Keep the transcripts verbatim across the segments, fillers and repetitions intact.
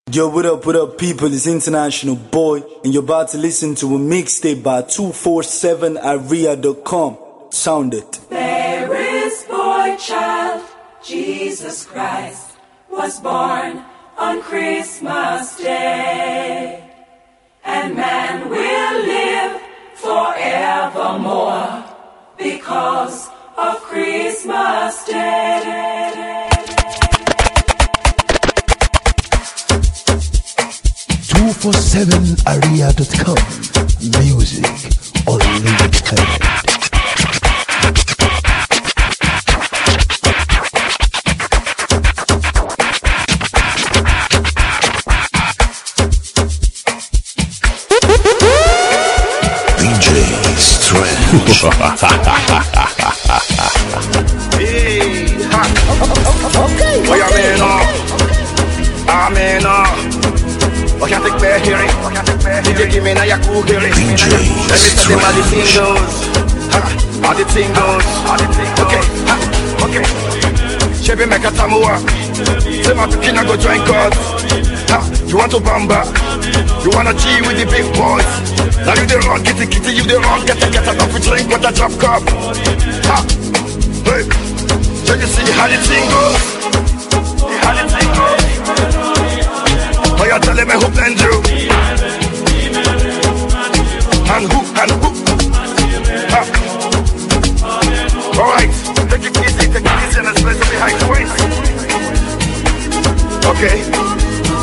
Yo, what up, what up, people? It's International Boy, and you're about to listen to a mixtape by two forty-seven aria dot com. Sound it. There is boy child, Jesus Christ, was born on Christmas Day, and man will live forevermore because of Christmas Day. two forty-seven aria dot com. Music unlimited. D J Strange. Hey, ha. Okay. What you mean, uh? I mean, uh. What you think we're hearing? Did you give me now your cool hearing? Let me tell them how the thing goes. Ha, how the thing goes. Okay, ha, okay. Chevy make a tamua. Say my picking I go join God. Ha, you want to bamba? You wanna G with the big boys? Now you the wrong, get the kitty, you the wrong, get the get a coffee drink with a drop cup. Ha, hey, so you see how the thing goes? How the thing goes? Oh, you're telling me who blend you? And who, and who? Huh? Alright, take it easy, take it easy and let's place it behind the waist. Okay.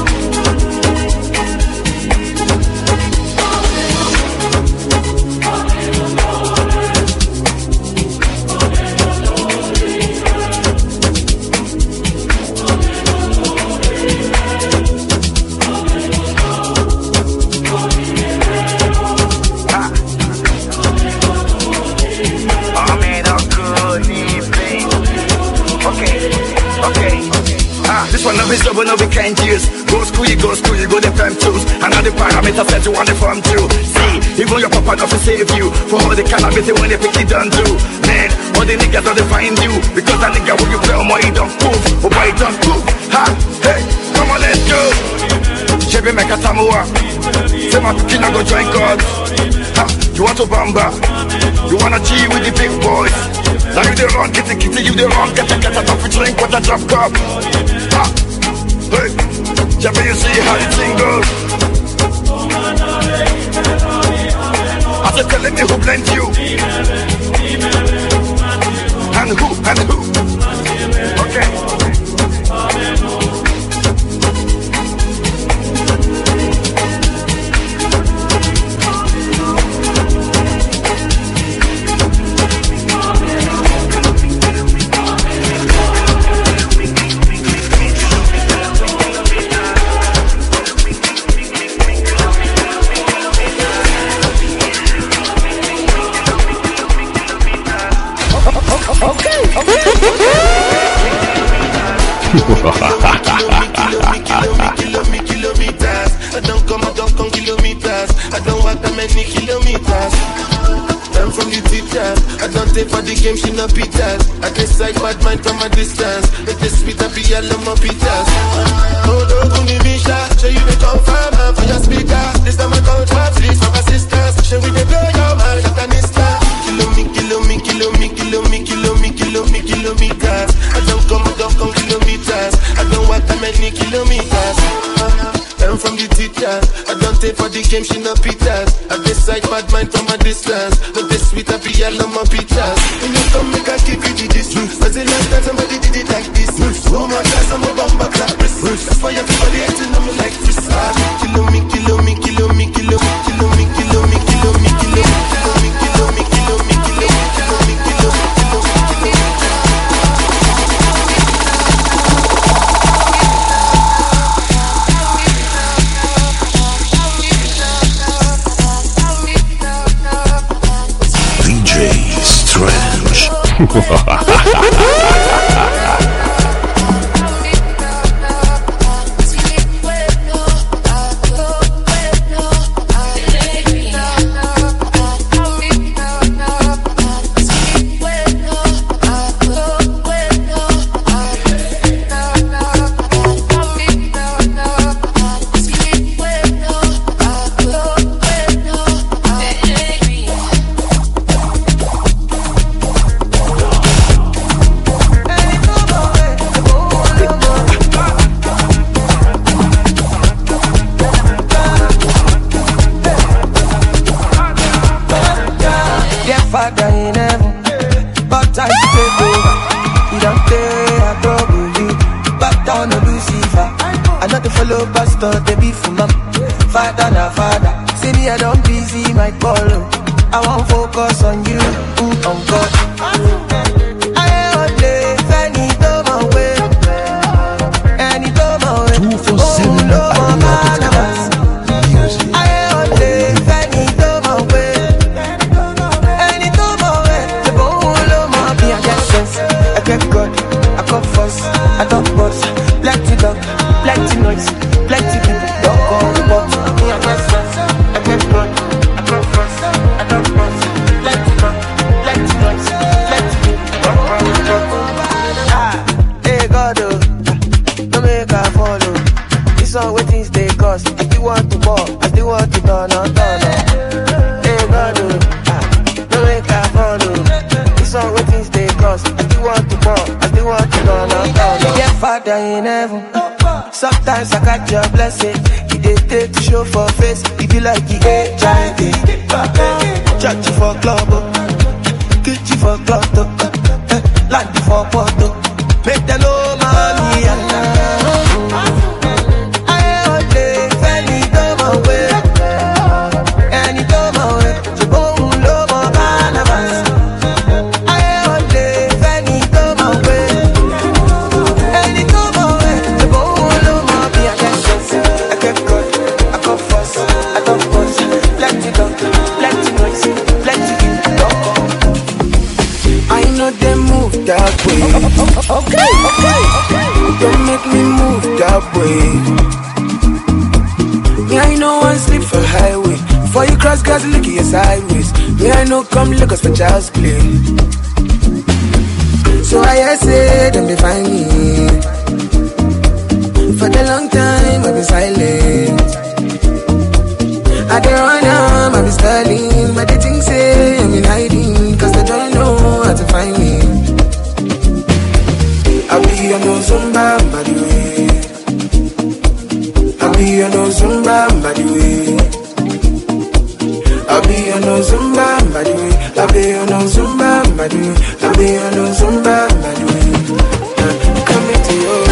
This one of his double no weekend years. Go school, you go school, you go the fam tools. And now the parameters that you want the farm too. See, even your papa not to save you. For all the cannabis when they pick it done do. Man, all the niggas don't find you. Because that nigga when you play on my don't move. Oh boy, don't move. Ha, hey, come on, let's go. Chevy make a tamua. Say my picking I go join God. Ha, you want to bamba? You wanna G with the big boys? Now you the wrong, get the kitty, you the wrong, get the get a coffee drink with a drop cup. Ha, hey, Jeffy, you see how the thing goes. I said, telling me who blend you. And who, and who. Okay. Kilometers. I don't come, I don't come kilometers. I don't walk that many kilometers. I'm from the teachers. I don't take for the game, she no pitas. I decide bad mind from a distance. Make this sweet happy, I love my pitas. Oh, don't go me Misha. Show you the confirm and for your speaker. This time I call trap, please for my sisters. Show we the blow your mind, Afghanistan. Kilo me, kilo me, kilo me, kilo me, kilo me, kilo me, kilometers. I don't come, I don't come kilometers. I don't walk that many kilometers. I'm from the teachers. I don't take for the game, she no pitas. I decide bad mind from a distance. But this sweet happy, I love my pitas. When you come, make I give you the district. But the last time somebody did it like this. Oh my God, I'm a bomber clap. That's why everybody hating on me like this. Kilo me, kilo me, kilo me, kilo me, kilo me, kilo me, kilo me, kilo me, kilo me, kilo me, kilo me, kilo me, kilo me, kilo me, kilo me. D J Strange. follow pastor, they be for mom. Father na father, see me I don't busy my follow. I won't focus on you, mm, on God. I only any do my way, any do my way. two four seven I only any do my way, any do my way. The bone of my be I get sense, I get God, I come first, I don't boss. Plenty dog, plenty noise, plenty people don't come but me I get sense, I get God, I come first, I don't boss. Plenty dog, plenty noise, plenty people don't come but ah, hey God, oh, don't make her follow. This one waiting stay cause I still want to ball, I still want to turn on, turn on. Hey God, oh, ah, don't make her follow. This one waiting stay cause I still want to ball, I still want to turn on, turn on. Yeah, Father in heaven. Sometimes I catch your blessing. You dey take to show for face. You be like the H I V. Church you for club, kick you for club, land you for photo. Make them know mommy and I only any do my way, any do my way. So go low my cannabis. I only any do my way, any do my way. So go low my be I get sense, I get good, I go first, I don't pause. Plenty dog, plenty noise, plenty people don't come. I know they move that way. Okay, okay, okay. Don't make me move that way. Me I know one sleep for highway. For you cross guys look at your sideways. Me I know come look us for child's play. So I say them they find me. For the long time I've been silent. I don't run am, I've been styling. But they think say I'm in hiding. Cause they don't know how to find me. I be on no Zumba by the way. I be on no Zumba by the way. I be on no Zumba by the way. I be on no Zumba by the way. I be on no Zumba by the way. Uh, Coming to you.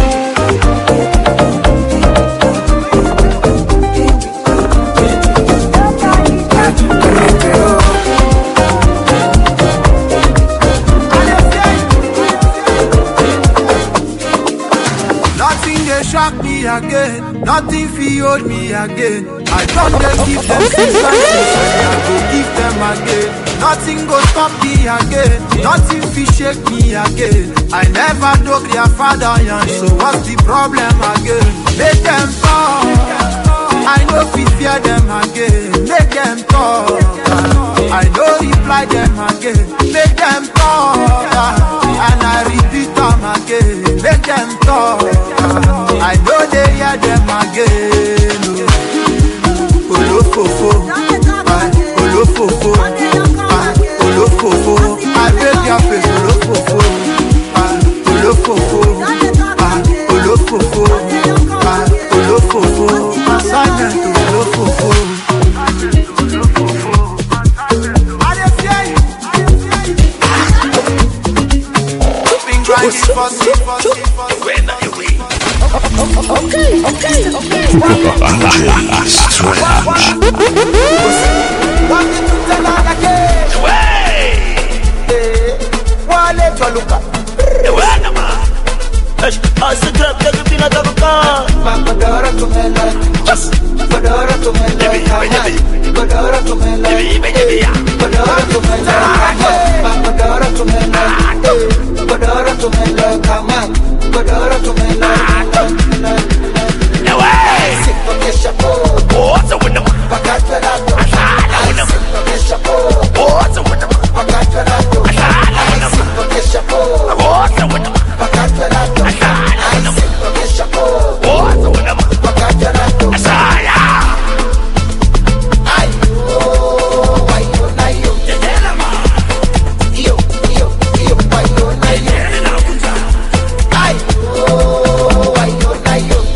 Shock me again, nothing fi hold me again. I don't just give them six and six, I go give them again. Nothing go stop me again, nothing fi shake me again. I never dug their father young, so what's the problem again? Make them talk, I know fi fear them again. Make them talk, I know reply them again. Make them talk, and I repeat them again. Make them talk, I know they hear them again. Olofofo, Olofofo, Olofofo. I bet your face, Olofofo, Olofofo, Olofofo, Olofofo. Assignment Olofofo. Okay, okay, okay. D J Strange. Want me to tell her again? Way! Wale Toluka. Way, nama. Ash, asa trap jaga pina tabuka. Bakadara tumela. Just. Bakadara tumela. Bakadara tumela. Bakadara tumela. Bakadara tumela. Bakadara tumela. Come on. Bakadara tumela. What's up with them? Ay, oh,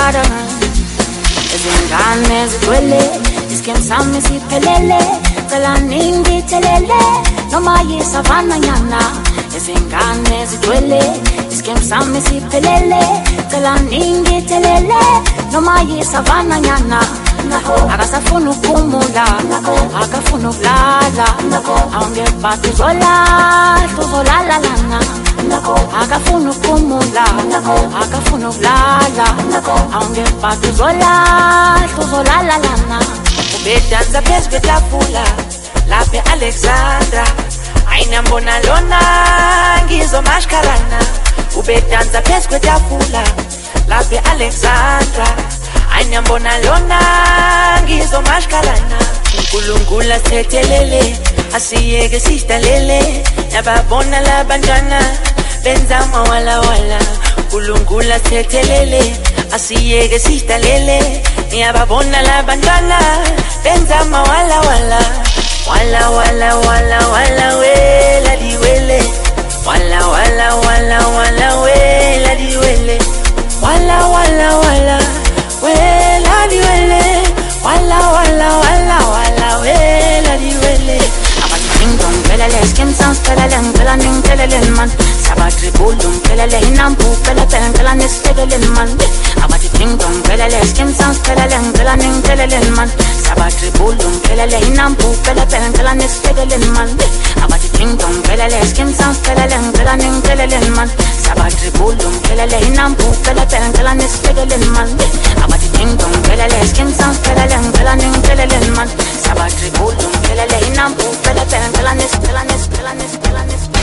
da Ezingane zigcwele Iskem sami siphelele Cela ningithelele Noma yisavana nyana Ezingane zigcwele Iskem sami siphelele Cela ningithelele Noma yisavana nyana Akasafuna ukumula Akafuna ukulala Awungephatha uzolala Uzolala lana Akafuna ukumula Akafuna ukulala Awungephatha uzolala Uzolala lana Ubedanza phezu kwetafula Lapha Alexandra Ayinambona lona ngizomashkarana Ubedanza phezu kwetafula Lapha Alexandra Ayinambona lona ngizomashkarana uNkulunkulu sithethelele asiyeke sidalele yababona labantwana benza mawala wala uNkulunkulu sithethelele asiyeke sidalele yababona labantwana benza mawala wala wala wala wala wala wela diwele wala wala wala wala wela diwele wala wala wala wela diwele wala wala wala wala wela diwele abatingdong pelele skim sounds pelele ngela ning pelele man sabatri bulum pelele inampu pelele pelele nestele man abatingdong pelele skim sounds pelele ngela ning pelele man sabatri bulum pelele inampu pelele pelele nestele man abatingdong pelele skim sounds pelele ngela ning pelele man sabatri bulum pelele inampu pelele pelele nestele man abatingdong pelele skim sounds pelele ngela ning pelele man sabatri bulum pelele inampu pelele pelele nestele nestele nestele nestele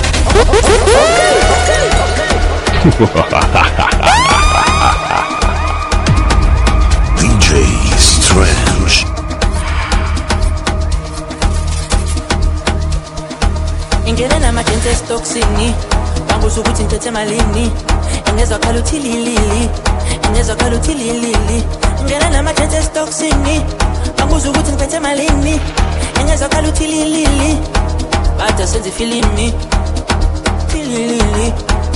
D J Strange. Ingena namajense stoksini banguza ukuthi ngithethe malini ingezwa khala uthi lilili ingezwa khala uthi lilili ingena namajense stoksini banguza ukuthi ngithethe malini ingezwa khala uthi lilili bada senze filimi lilili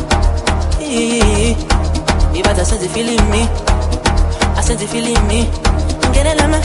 ibada senze filimi asenze filimi ingena lama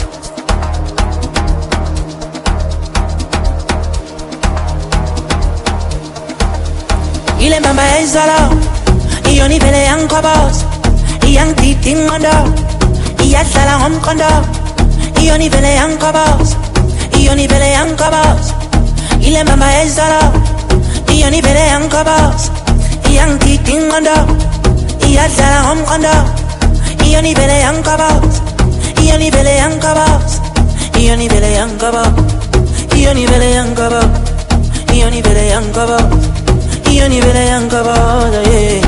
ile mamba ezalo iyoni vele yankobos iyangididi ngondo iyadlala ngomqondo iyoni vele yankobos iyoni vele yankobos ile mamba ezalo iyoni vele yankobos iyangididi ngondo iyadlala ngomqondo iyoni vele yankobos iyoni vele yankobos iyoni vele yankobos iyoni vele yankobos iyoni vele yankobos Io ni vele anche vada, yeah.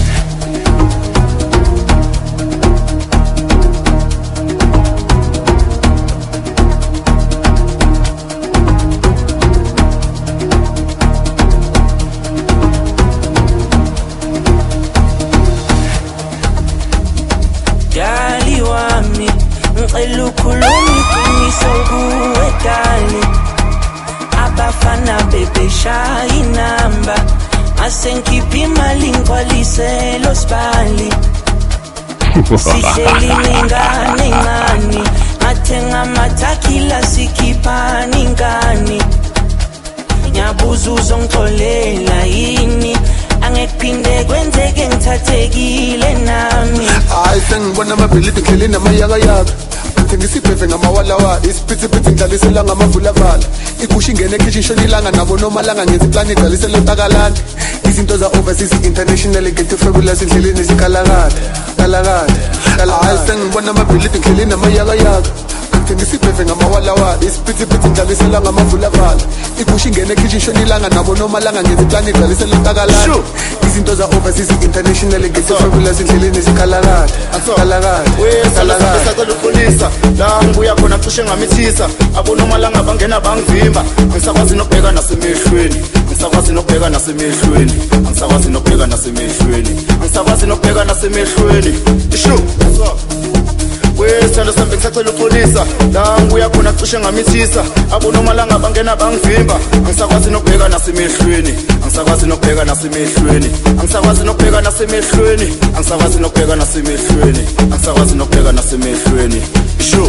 Dali wami, ngicela ukhulumi kumisokuwe dali abafana bebeshaya inamba asengikhipha imali ngigcwalise lo sibali sihleli nengane ngani athenga amathakila sikhipha ningani ngiyabuza uzongixolela yini angekuphinde kwenzeke ngithathekile nami hayi sengibona amabhilidi nghleli namayakayaka ngisibheve ngamawalawa isiphithiphithi ngidlalisela ngamavulavala ikusha ingene ekhishi ishonilanga nabo nomalanga ngenza iplani igcwalisela entakalani izinto za-overseas international ngento fabulous endleleni zikhalakade kalakade hayi sengibona amabhilidi nghleli namayakayaka ngisibheve ngamawalawa isiphithiphithi ngidlalisela ngamavulavala ikusha ingene ekhishi ishonilanga nabo nomalanga ngenza iplani igcwalisela entakalani izinto za-overseas international ngento fabulous endleleni zikhalakade kalakade kalakade la ngibuya khona cishe ngamithisa abonomalanga bangena bangivimba ngisakwazi nokubheka nasemehlweni ngisakwazi nokubheka nasemehlweni ngisakwazi nokubheka nasemehlweni ngisakwazi nokubheka nasemehlweni ishu wesithando sambe ngithatha ngicela upolisa la ngibuya khona cishe ngamithisa abonomalanga bangena bangivimba angisakwazi nokubheka nasemehlweni angisakwazi nokubheka nasemehlweni angisakwazi nokubheka nasemehlweni angisakwazi nokubheka nasemehlweni angisakwazi nokubheka nasemehlweni sure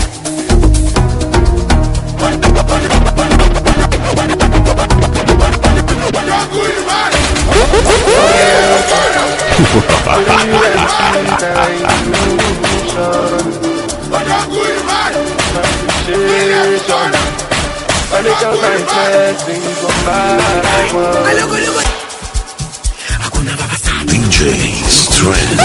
D J Strange.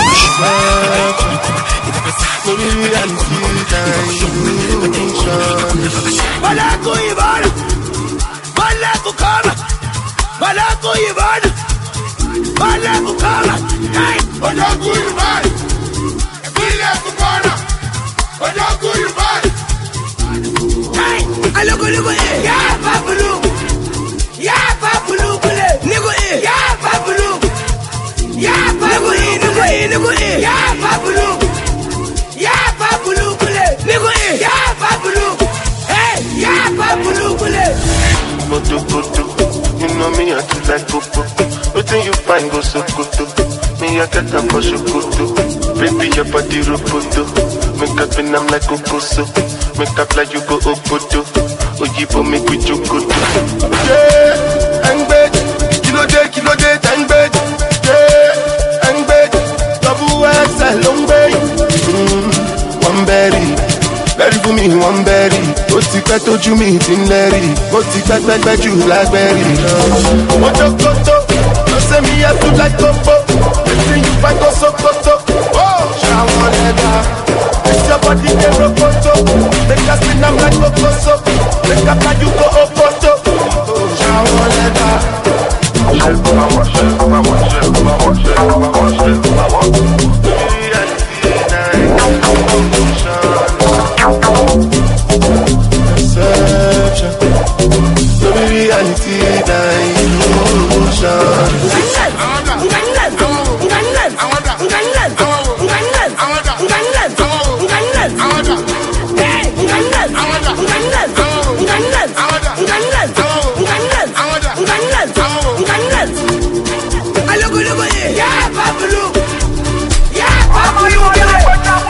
Malaco Ivan, Malaco come, Malaco Ivan, Malaco come, hey, Malaco Ivan, Malaco come, Malaco Ivan, hey, Alago Lugo, yeah, Babulu, yeah, Babulu, Nigo, yeah, Babulu, yeah, Babulu, Nigo, Nigo, yeah, Babulu, yeah, Babulu, Nigo, yeah, Babulu. Yeah, Babulu, Moto, moto, you know me, I do like popo. Nothing you find go so good. Me, I got a for shokoto. Baby, your body roboto. Make up and I'm like Okoso. Make up like you go Okoto. Ojibo make we chokoto. Yeah, and bed. Kilo day, kilo day, and bed. Yeah, and bed. Double X, a long bed. Mm, one berry. Berry for me, one berry. Ó ti pẹ́ tójú mi ti ń lẹ́rì. Ó ti pẹ́ pẹ́pẹ́ jù lágbẹ́rì. Mo jókòtò, ló ṣe mi yẹ tó like topo. Èsì yìí bá tó sókòtò. Ṣàwọn ẹ̀dá, èsì ọ̀bọ̀dì dé rokoto. Make us spin am like kokoso. Make up like you go okoto. Ṣàwọn ẹ̀dá. Ṣé báwo ṣe báwo ṣe báwo ṣe báwo ṣe báwo ṣe. Perception, no be reality, na illusion. Yeah, Babulu, yeah, Babulu, yeah,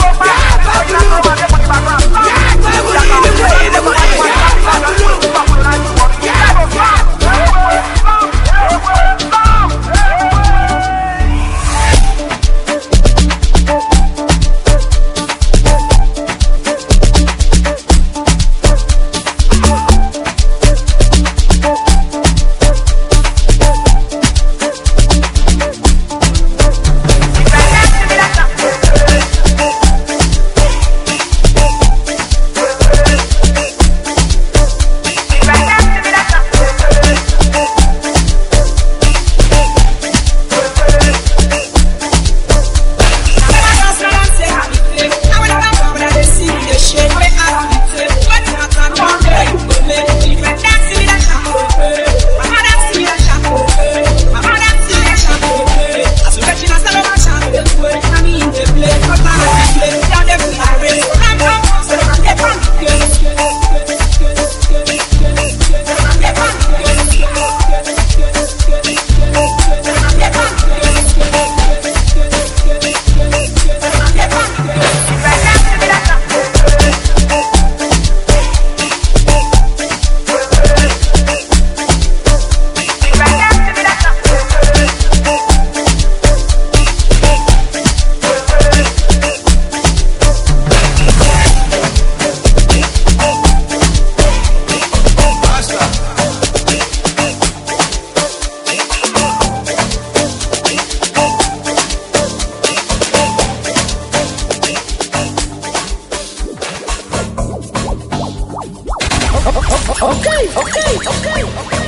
Okay, okay, okay, okay.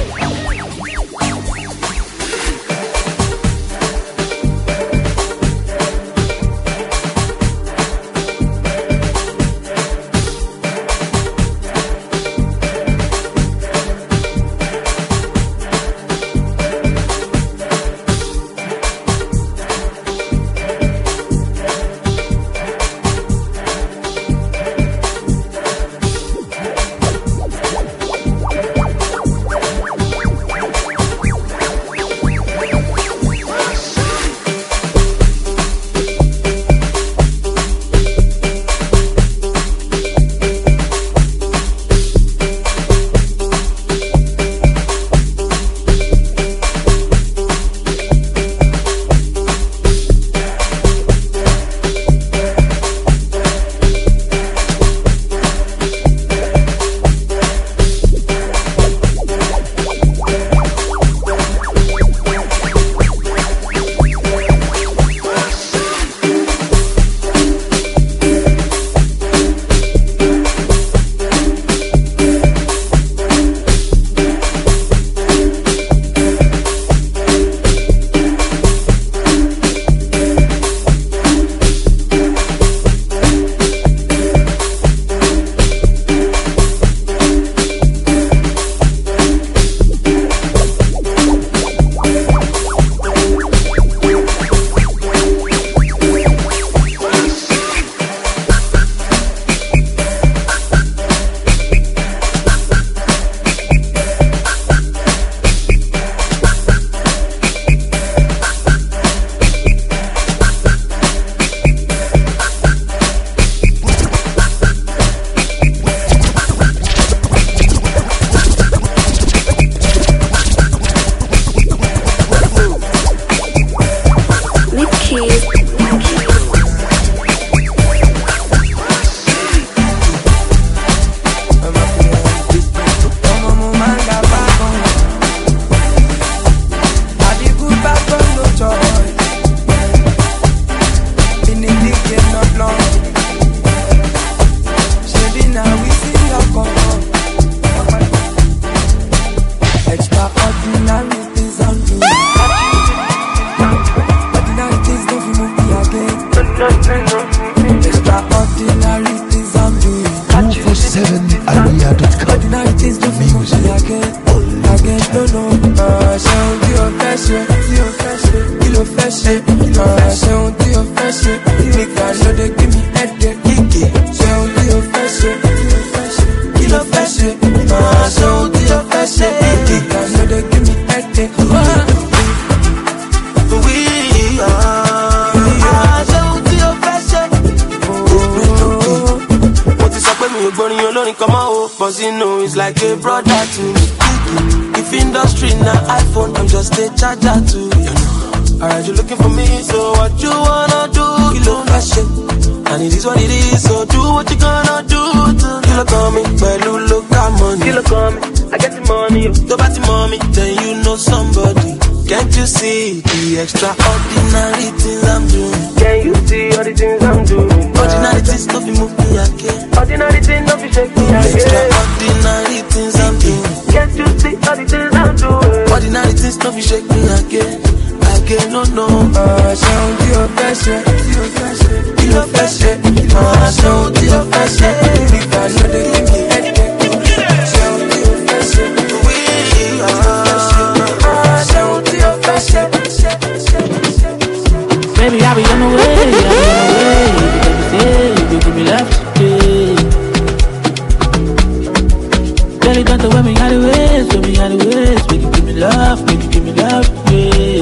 money come out, but you know it's like a brother to me. If industry now iPhone, I'm just a charger to you. Alright, you looking for me, so what you wanna do? You look that shit, and it is what it is. So do what you gonna do to you look on me, but you look at money. You look on me, I get the money. Go back to mommy, then you know somebody. Can't you see the extraordinary things I'm doing? Can you see all the things I'm doing? Ordinary things don't be move me again. Ordinary things don't be shake me again. Extraordinary things I'm doing. Can't you see all the things I'm doing? Ordinary things don't be shake me again. Again, no, no. Ah, sound to your passion, to your passion, to your passion. Ah, sound to your passion. If I know they give me headache, sound to your passion. We are. Baby, I'll be on the way, I'll be on the way. Because you say you give me love today. Tell it don't wear me out of ways, wear me out of ways. Make you give me love, make you give me love today.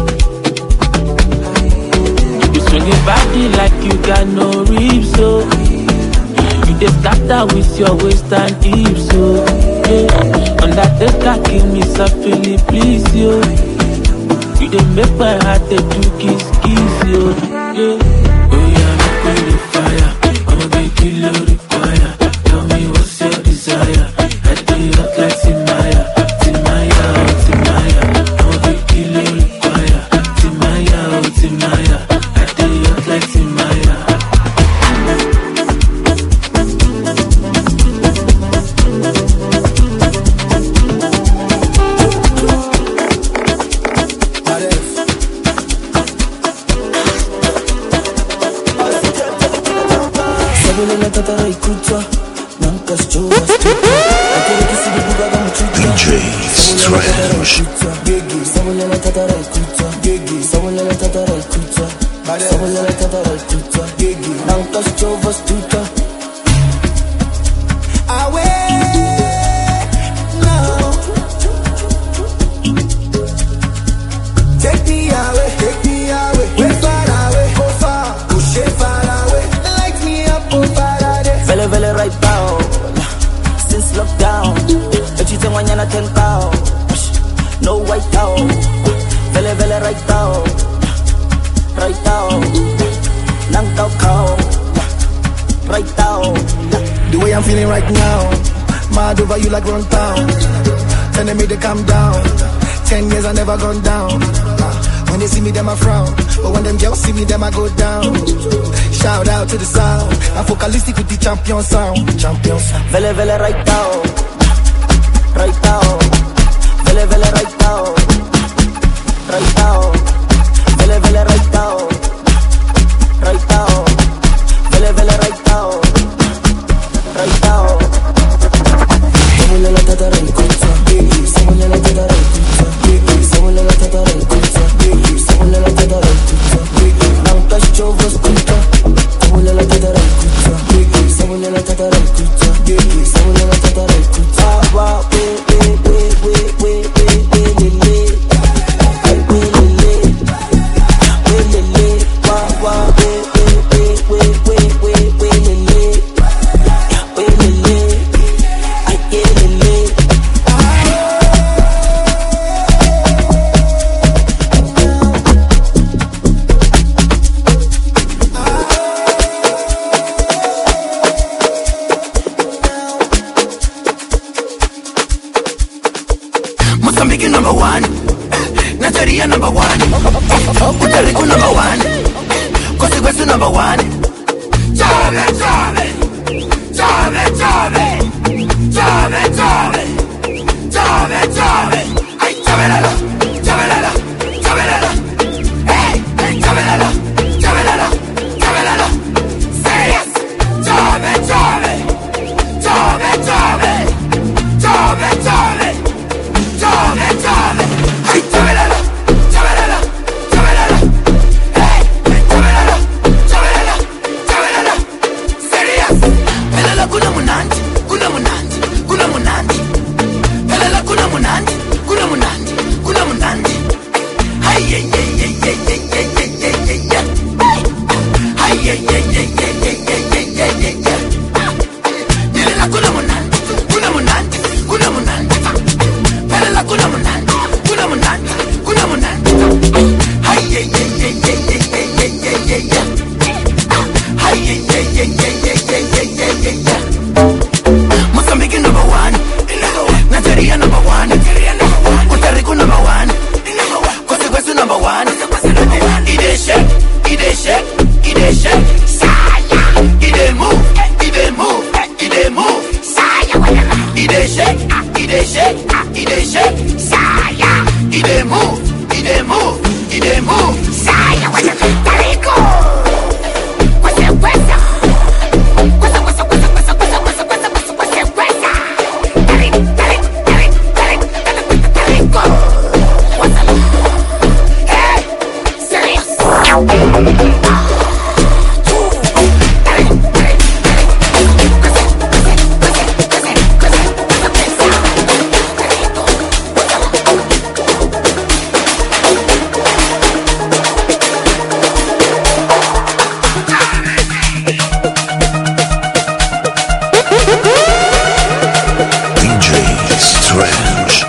You swing it body like you got no ribs, so you just scatter with your waist and hips, so yeah. Undertaker, give me something, please, yo. You didn't make my heart take two kiss, kiss, yo. Yeah. Oh yeah, make me the fire. I'ma make you love the choir. Tell me what's your desire. I do you look like Timaya, Timaya, oh Timaya. I'ma make you love the choir. Timaya, oh Timaya. I do you look like Timaya. D J Strange. No white out, vele vele right out, right out, nang tao kao, right out. The way I'm feeling right now, mad over you like run town. Telling me to calm down. Ten years I never gone down. When they see me, them I frown, but when them girls see me, them I go down. Shout out to the sound, I'm focalistic with the champion sound. Champion sound. Vele vele right out, right out. Vele vele right now, right now. Vele vele right now, right now. Vele vele right now, right now. Someone la tata right kucha, someone la tata right kucha, someone la tata right kucha, someone la tata right kucha. Nang touch chovos kucha, someone la tata right kucha, someone la tata right kucha, someone la tata right kucha. Wow, wait, wait, wait, wait, wait.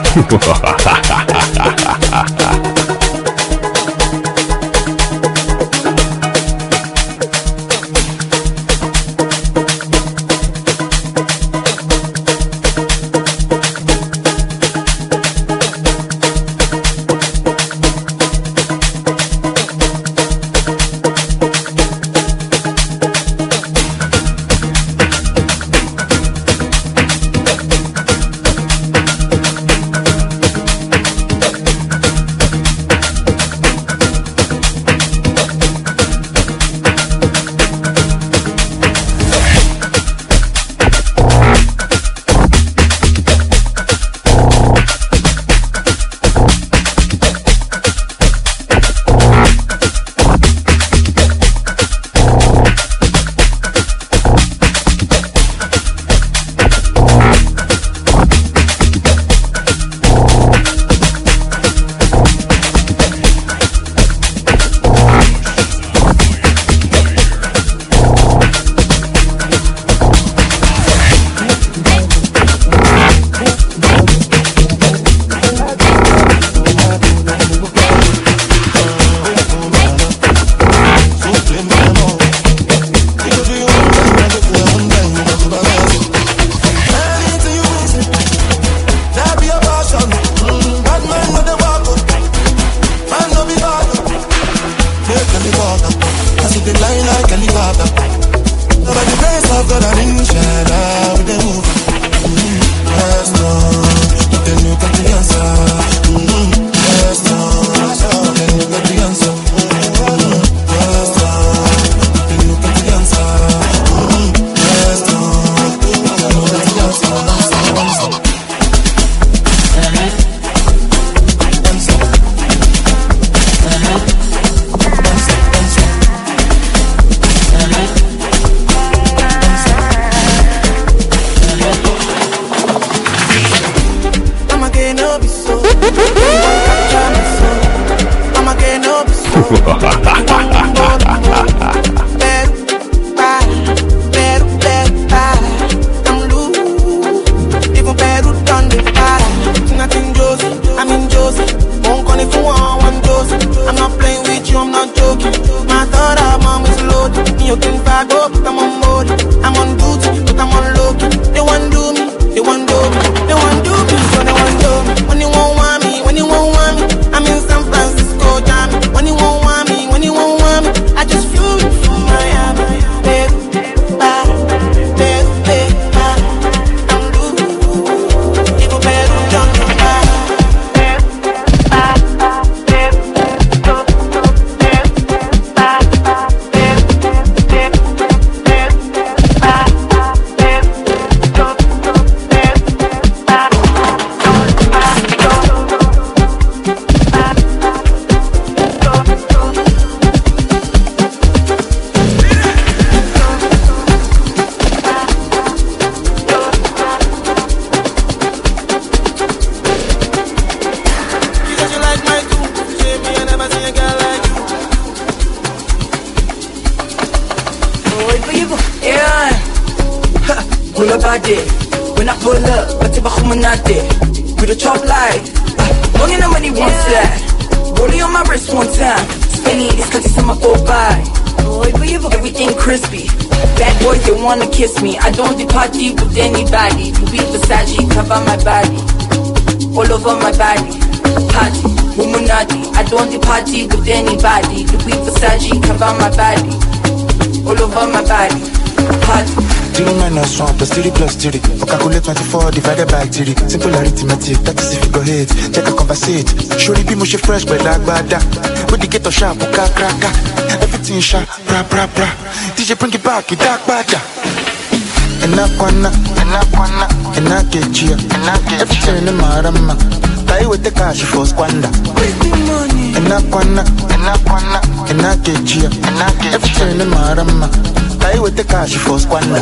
Kiss me, I don't party with anybody. Louis Versace cover my body, all over my body. Party, Illuminati. I don't party with anybody. Louis Versace cover my body, all over my body. Party. Zero minus one plus three plus three. Or calculate twenty-four divided by three. Simple arithmetic, that is if you go hit. Check a conversate. Surely be mushy fresh, but like bada. With the ghetto sharp, crack cracker. Everything sharp, bra bra bra. D J bring it back, it dark bada. Enakwana, enakwana, enakechia, enakechia. Everything in my rama. Tie with the cash for squander. Enakwana, enakwana, enakechia, enakechia. Everything in my rama. Tie with the cash for squander.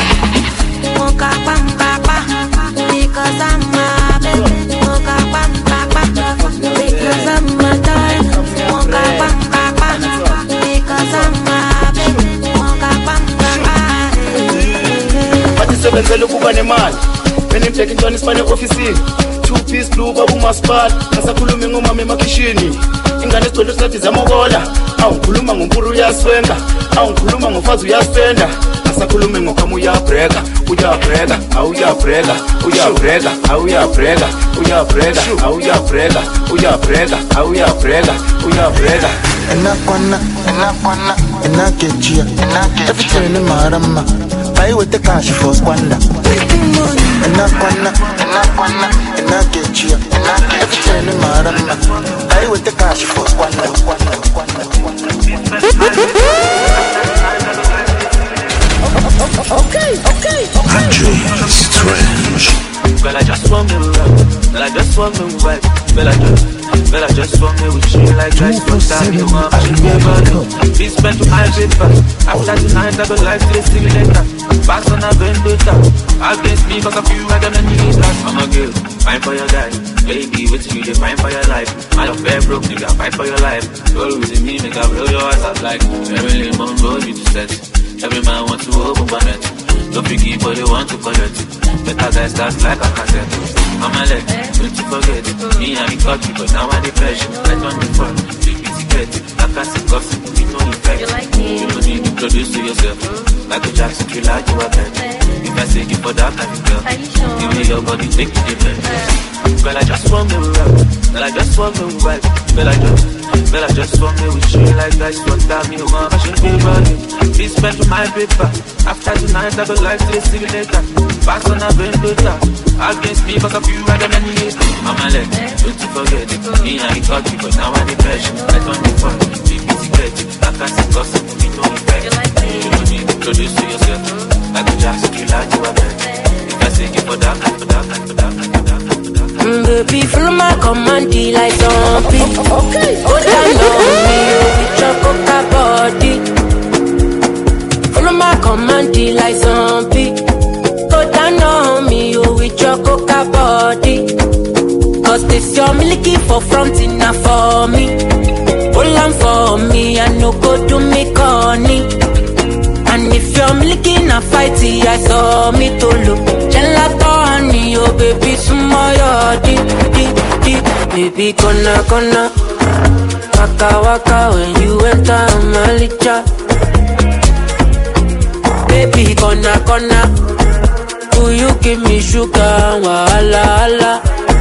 Moka pam papa, because I'm my baby. Moka pam papa, because I'm my time. Moka pam papa, because I'm my baby. Moka pam papa. Seven kuba nemali when I'm taking Johnny Spanish office two piece blue babu masipala ngasakhuluma ngomama emakishini ingane esicolo sathi zamokola awukhuluma ngompuru uyaswenga awukhuluma ngofazi uyaspenda ngasakhuluma ngokama uyabreka uyabreka awuyabreka uyabreka awuyabreka uyabreka awuyabreka uyabreka awuyabreka uyabreka enakwana enakwana enakechia everything in marama buy with the cash for squander enakwana enakwana enakechia everything in marama buy with the cash for squander Okay, okay, okay. D J Strange. Girl, I just want me with rap. Girl, I just want me with vibe. Girl, I just, girl, I just want me with you like guys. Don't stop me, mom. She never know. Be spent to my paper. After tonight, I go live to the simulator. Pass on a vendetta. Against me, cause of you, I don't need that. I'm a girl, fine for your guy. Baby, wait till you define for your life. I don't fair broke, nigga, fight for your life. Roll with me, make I blow your ass out like Marilyn Monroe, you to set. Every man wants to open my net. Don't forget, but they want to collect. Better guys start like a cassette. I'm a leg, don't you forget. Me and me got you, but now I'm depression. I don't need fun, big busy get. Like I said, gossip, you don't effect. You don't need to produce to yourself. Like a Jackson, you like you are bad. If I say you for that kind of girl, give me your body, take it different. Girl, I just want me with rap. Girl, I just want me with vibe. Girl, I just, girl, I just want me with you like guys. What that me, mom, I should be running. Be spent to my paper. After tonight, I go live to the simulator. Pass on a vendetta. Against me, cause of you, I don't need it. I'm a leg, don't you forget it. Me and me got you, but now I'm depression. I don't need fun, be busy getting. Like I said, gossip, you don't effect. You don't need to produce to yourself. Like a Jackson, you like you are bad. If I say you for that, for that, for that, for that. Baby, follow my command, like zombie. Okay, go down on me, with your coca body. Follow my command, like zombie. Go down on me, with your coca body. Cause this your milky for front enough for me. Hold on for me, I no go to me corny. And if you're milking a fighty, I saw me to look. Gelato honey, oh baby, sumoyo di, di, di. Baby, gonna, gonna waka, waka, when you enter my licha. Baby, gonna, gonna will you give me sugar, wala, wala.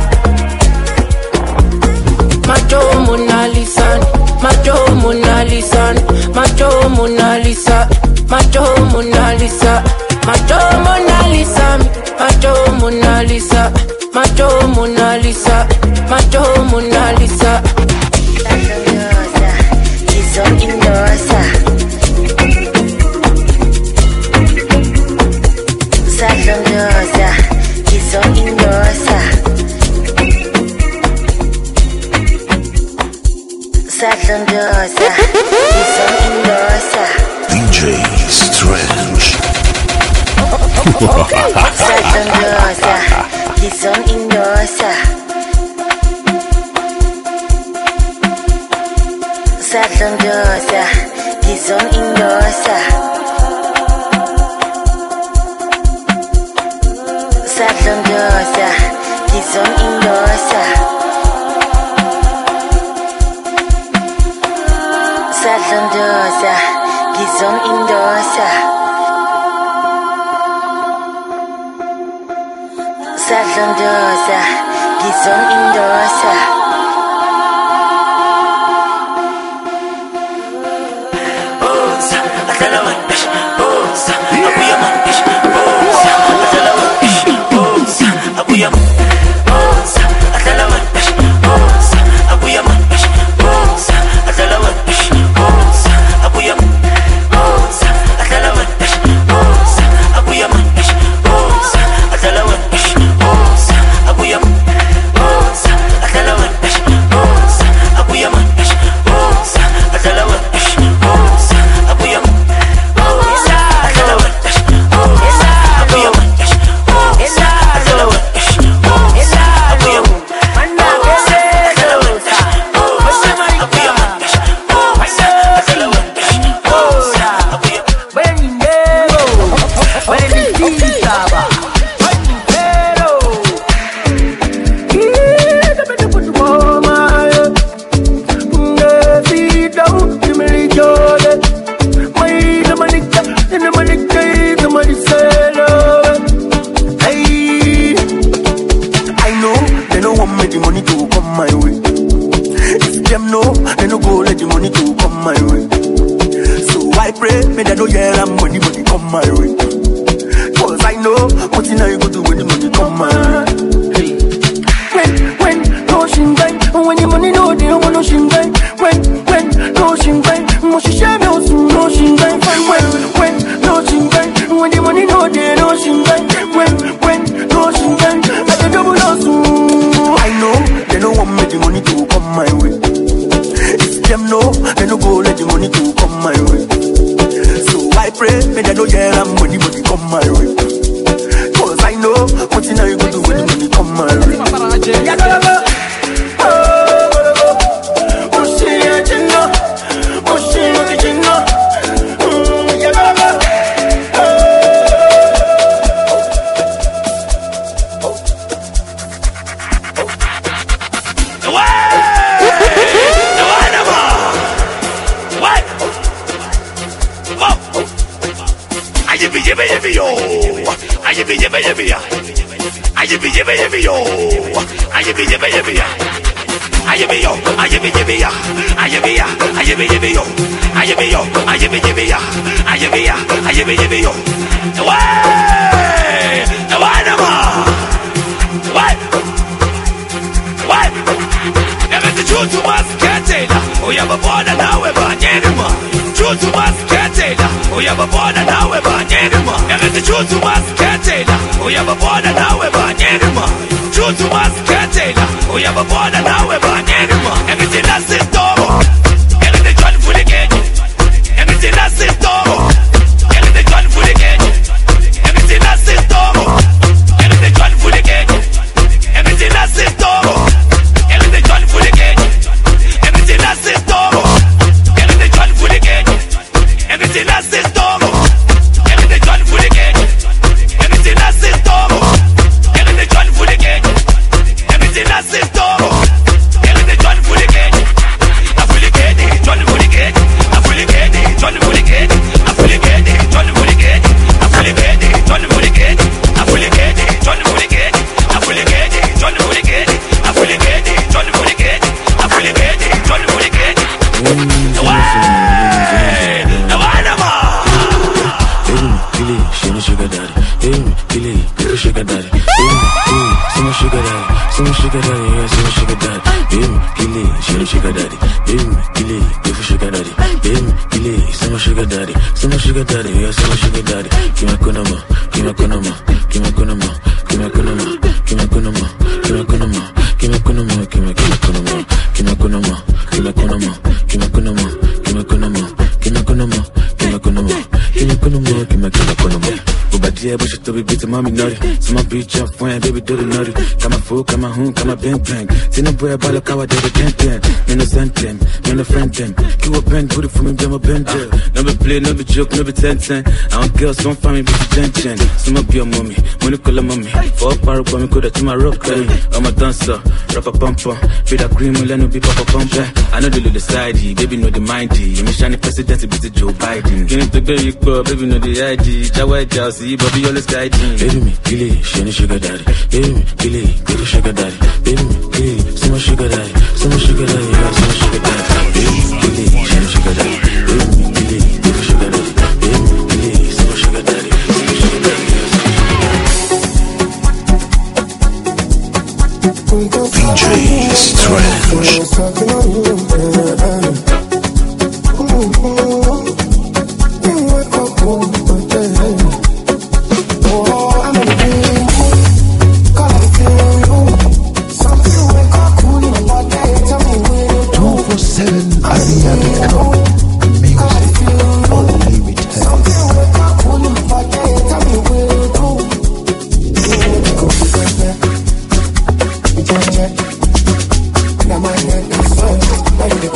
Macho Mona Lisa, Macho Mona Lisa, Macho Mona Lisa, Macho Mona Lisa, Macho Mona Lisa, Macho Mona Lisa, Macho Mona Lisa, Macho Mona Lisa. He's on Indosa. Satandosa, he's on Indosa. Satandosa, he's on Indosa. D J Strange. Satandosa, he's on Indosa. Satandosa, he's on Indosa. Satandosa, he's on Indosa. Satandosa, he's on Indosa. Satandosa, he's on Indosa. me that no yeah, I'm money, money come my way. Cause I know what you know you go do when the money come my way. When, when, no shingai, when the money no, they don't want no shingai. When, when, no shingai, moshi shame also no shingai. When, when, no shingai, when the money no, they no shingai. When, when, no shingai, I the double also. I know they don't want me the money to come my way. If them know, they don't go let the money to come my way. So I pray, may they don't yeah, I'm money, money come my way. Cause I know what you know you go do when the money come my way. Yeah, go, go. Mommy nutty, so my bitch up when baby do the nutty. Got my food, got my home, got my bang bang. Tina boy ball like how I did the ten ten. Man no send them, man no friend them. Keep a bang, put it for me, them a bend uh, no be play, no be joke, no be ten ten. I want girls, don't find me, be ten ten. So my be a mommy, money call a mommy. For a power, for me, could to my rock, carry. I'm a dancer, rapper pumper. Be that cream, will no be papa pumper. I know the little side, baby know the mindy. I'm a shiny president, be the Joe Biden. Get into the girl, baby know the I D. Jawai Jawsi, Bobby always guiding. Baby me, kill it, she ain't sugar daddy. Baby me, kill it, give a sugar daddy. Baby me, kill it, so much sugar daddy. So much sugar daddy, yeah, so much sugar daddy. Baby me, kill it, she ain't sugar daddy. Baby me, kill it, give a sugar daddy. Baby me, kill it, so much sugar daddy. So much sugar daddy, yeah, so much sugar daddy. D J Strange. Now my neck is fine.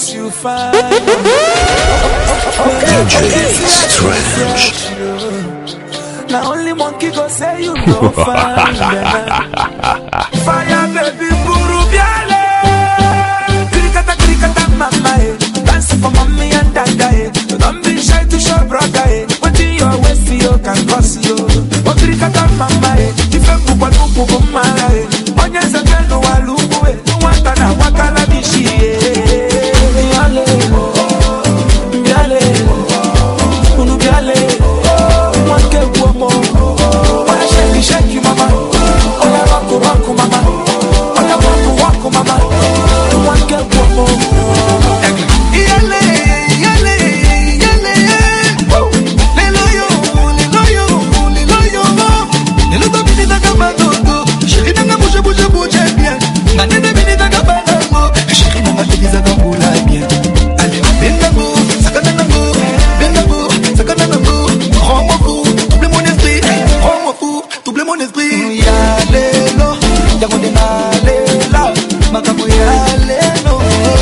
makes you fine. D J Strange. Now only monkey go say you no fine. Fire baby, buru biale. Krikata krikata mama eh. Dance for mommy and dada eh. Don't be shy to show brother eh. What in your waist you can cause you. What krikata mama eh. If you put one up on my eh. Onye zakeno walubu eh. Nwata na wakala bishi eh. Biale, biale, unu biale. Mwanke uomo. Wanna shake shake you mama. Oya waku waku mama. Oya waku waku mama. Mwanke uomo. Yale, yale, yale. Lelo yo, lelo yo, lelo yo. Lelo to bini taka badogo. Shiri nanga bouge bouge bouge bien. Ngane de bini taka badogo. Shiri nanga bini taka bula bien. Allez, bendago, sakana nango, bendago, sakana nango. Rends-moi fou, double mon esprit. Rends-moi fou, double mon esprit. Yale lo, yago de nale la, makabu yale lo.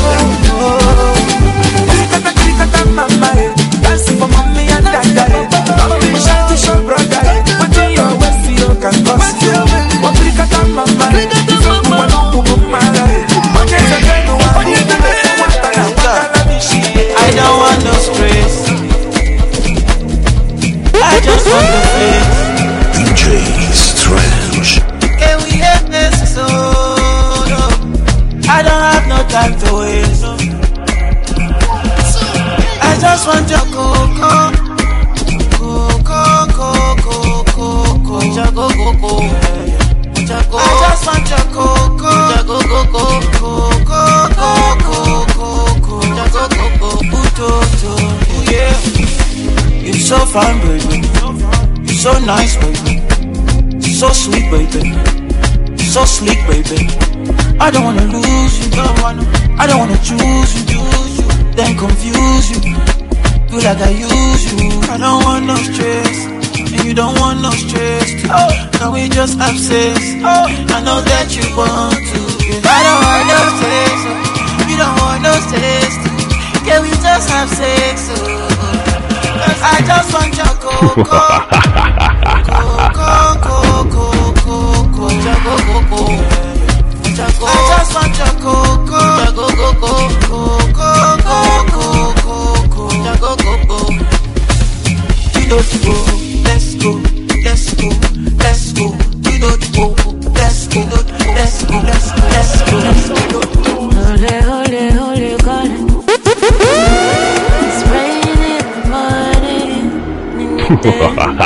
Krikata krikata mama eh, dancing for mommy and dada eh. Don't be shy to show brother eh. What in your waist you can cause you. What krikata mama eh, if you put one up on my eh. Onye zakeno walubu eh, nwata na wakala bishi eh. I don't want no stress. I just want the flex. D J Strange. Can we have this so? I don't have no time to waste. I just want your coco, coco, coco, coco, your coco. I just want your coco, your coco, coco, coco, coco, coco, yeah. You're so fine, baby. You're so nice, baby. You're so sweet, baby. You're so sleek, baby. I don't wanna lose you, don't wanna. I don't wanna choose you, choose you, then confuse you. Do like I use you. I don't want no stress, and you don't want no stress. Oh, can we just have sex? Oh, I know that you want to. Yeah. I don't want no sex, oh. You don't want no sex. Can we just have sex? Oh. I just want your coco, coco, coco, coco, your coco. I just want your coco, your coco, coco, coco, your coco. You know to go, let's go, let's go, let's go. You know to go, let's go, let's go, let's go, let's go, let's go. Holy, holy, holy God. It's raining in the morning. Get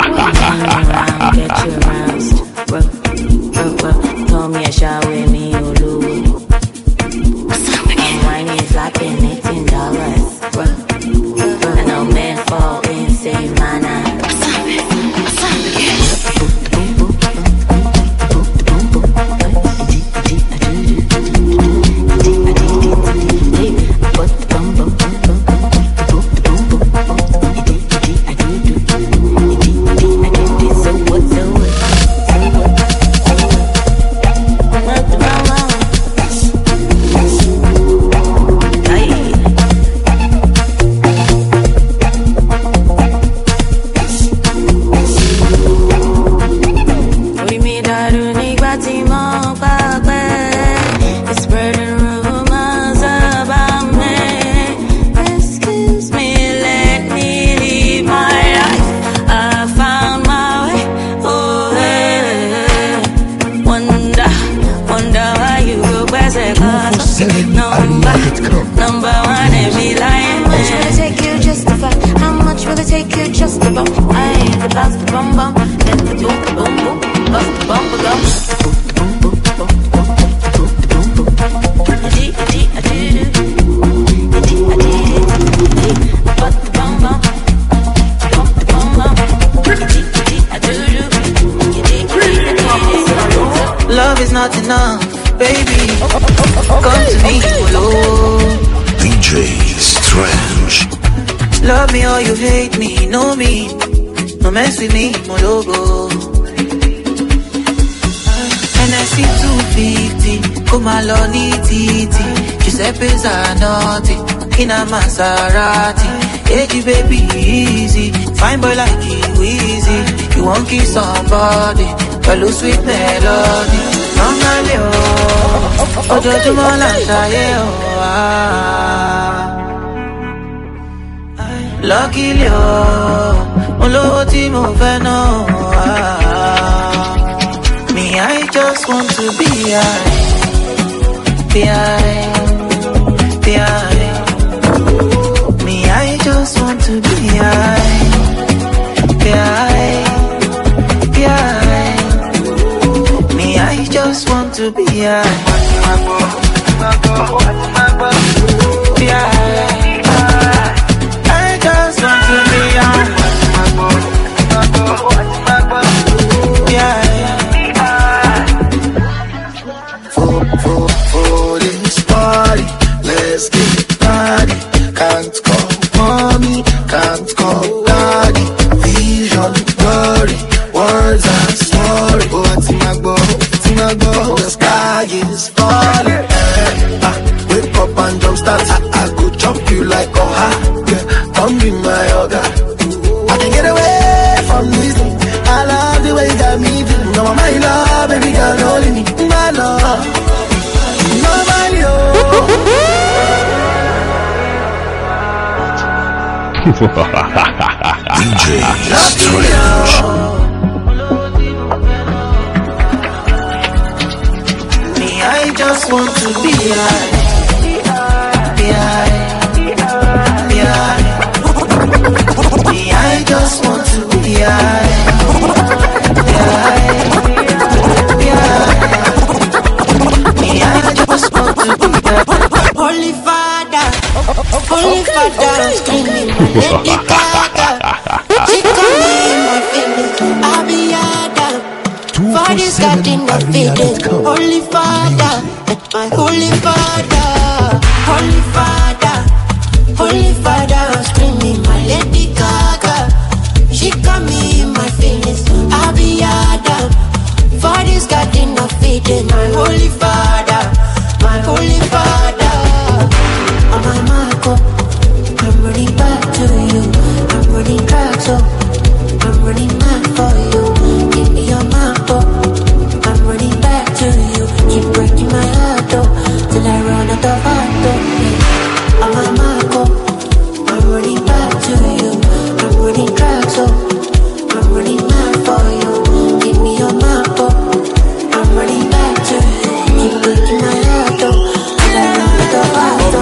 you aroused. Well, well, well. Told me a shower with me, Olu. I'm whining, slapping eighteen dollars. Well, well. I know men fall in same manner. Love is not enough, baby. Come to me, alone. D J Strange. Love me or you hate me, know me. No mess with me, my logo. And I see two fifty, come along, Titi. Giuseppe's are naughty. in a Maserati. Hey, baby, easy. Fine boy like you, easy. You won't kiss somebody. Hello, sweet melody. Normally, oh, oh, Jojo Molashaye, oh, ah. Luckily, oh, Olo Timo Veno, ah. Me, I just want to be high, be high, be high. Me, I just want to be high, be high, be high. Me, I just want to be high, be high. I just want to be high, be high. For, for, for this party, let's get it party. Can't call mommy, can't call daddy. Vision, glory, words and story. What's my goal? What's my goal? The sky is falling. Eh, ah, wake up and jump start. I, I go jump you like a ha. Yeah, come be my yoga. I can get away from this thing. I love the way you got me feeling. No, my love, baby girl, only me. My love, nobody, oh. D J Strange. Me, I just want to be high, be high, be high. Me, I just want to be high, be high, be high. Me, I just want to be high. Holy Father, Holy Father, screaming my Lady Gaga. She call me my feelings, I'll be harder. For this garden of feelings, Holy Father, my Holy Father, Holy Father, Holy Father, screaming my Lady Gaga. She call me my feelings, I'll be harder. For this garden of feelings, my Holy Father, my Holy Father. I'm a Marco, I'm running back to you. I'm running back, so I'm running back for you. Give me your map, I'm running back to you. Keep breaking my heart, though, till I run out of heart, though. I'm a Marco, I'm running back to you. I'm running back, so I'm running back for you. Give me your map, I'm running back to you. Keep breaking my heart, though, till I run out of heart, though.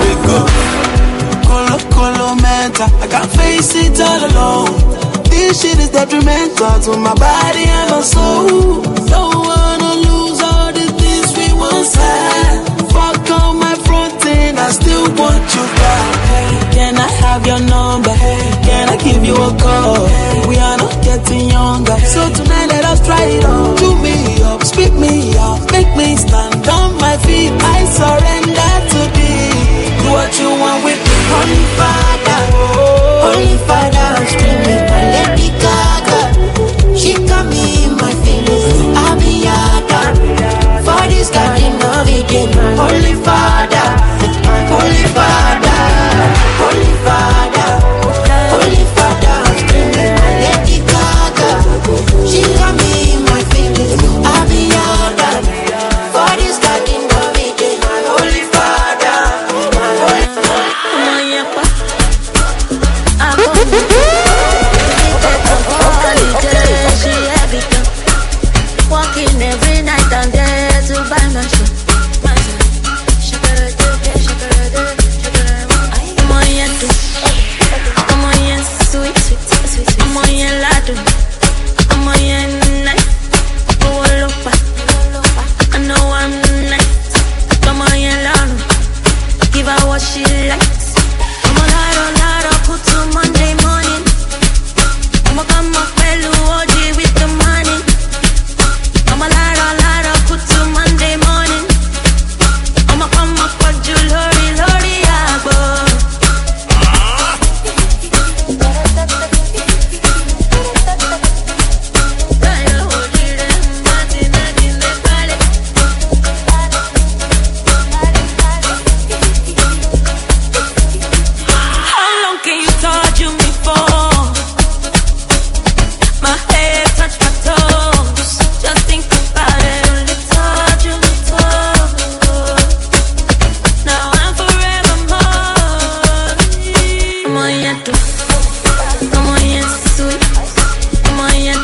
Colo, colo, mental. I can't face it all alone. This shit is detrimental to my body and my soul. Don't wanna lose all the things we once had. Fuck on my front end, I still want you back. Hey, can I have your number? Hey, can I give you a call? Hey, we are not getting younger, so tonight let us try it on. Do me up, speak me up, make me stand on my feet. I surrender to thee. Do what you want with me. Holy Father, Holy Father, screaming my Lady Gaga. She got me in my feelings, I'll be harder. For this garden of Eden, Holy Father, Holy Father, Holy Father, Holy Father, screaming my Lady Gaga. She got me in my feelings, I'll be harder. For this garden of Eden, Holy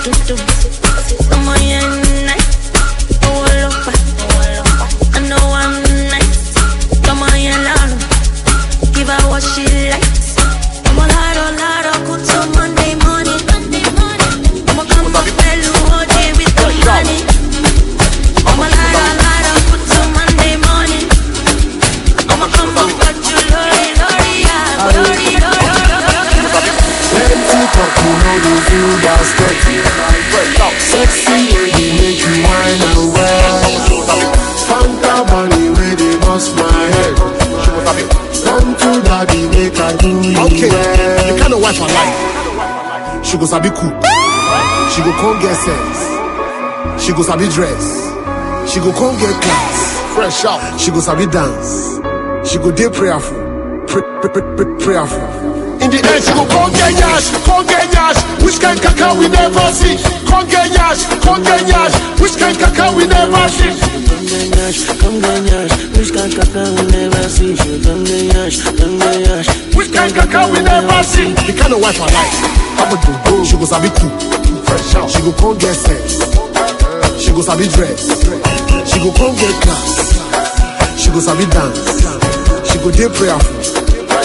tutu. Como ya nice, oh lopa. I know I'm nice. Come on, you love. Give her what she likes. I'm a lot of, lot of good to Monday morning. I'm a come up bellu all day with the money. I'm a lot of, lot of good to Monday morning. I'm a come up but you lorry, lorry, yeah, lorry, lorry, lorry. Plenty talking, how you feel that steady. Sexy lady make you wine and well. Fanta bunny where they bust my head. Come to daddy make I do you okay, well. you kind of watch my life. She go sabi cool. She go come get sense. She go sabi dress. She go come get class. Fresh out. She go sabi dance. She go dey prayerful. Pray, pray, pray, pray, prayerful. In the end, she go come get yash, come get yash. Which kind caca we never see? Come get yash, come get yash. Which kind caca we never see? Come get yash, come get yash. Which kind caca we never see? Come get yash, come get yash. Which kind caca we never see? The kind of wife I like. I'm a do. She go sabi cool. Fresh out. She go come get sense. She go sabi dress. She go come get class. She go sabi dance. She go dey prayerful.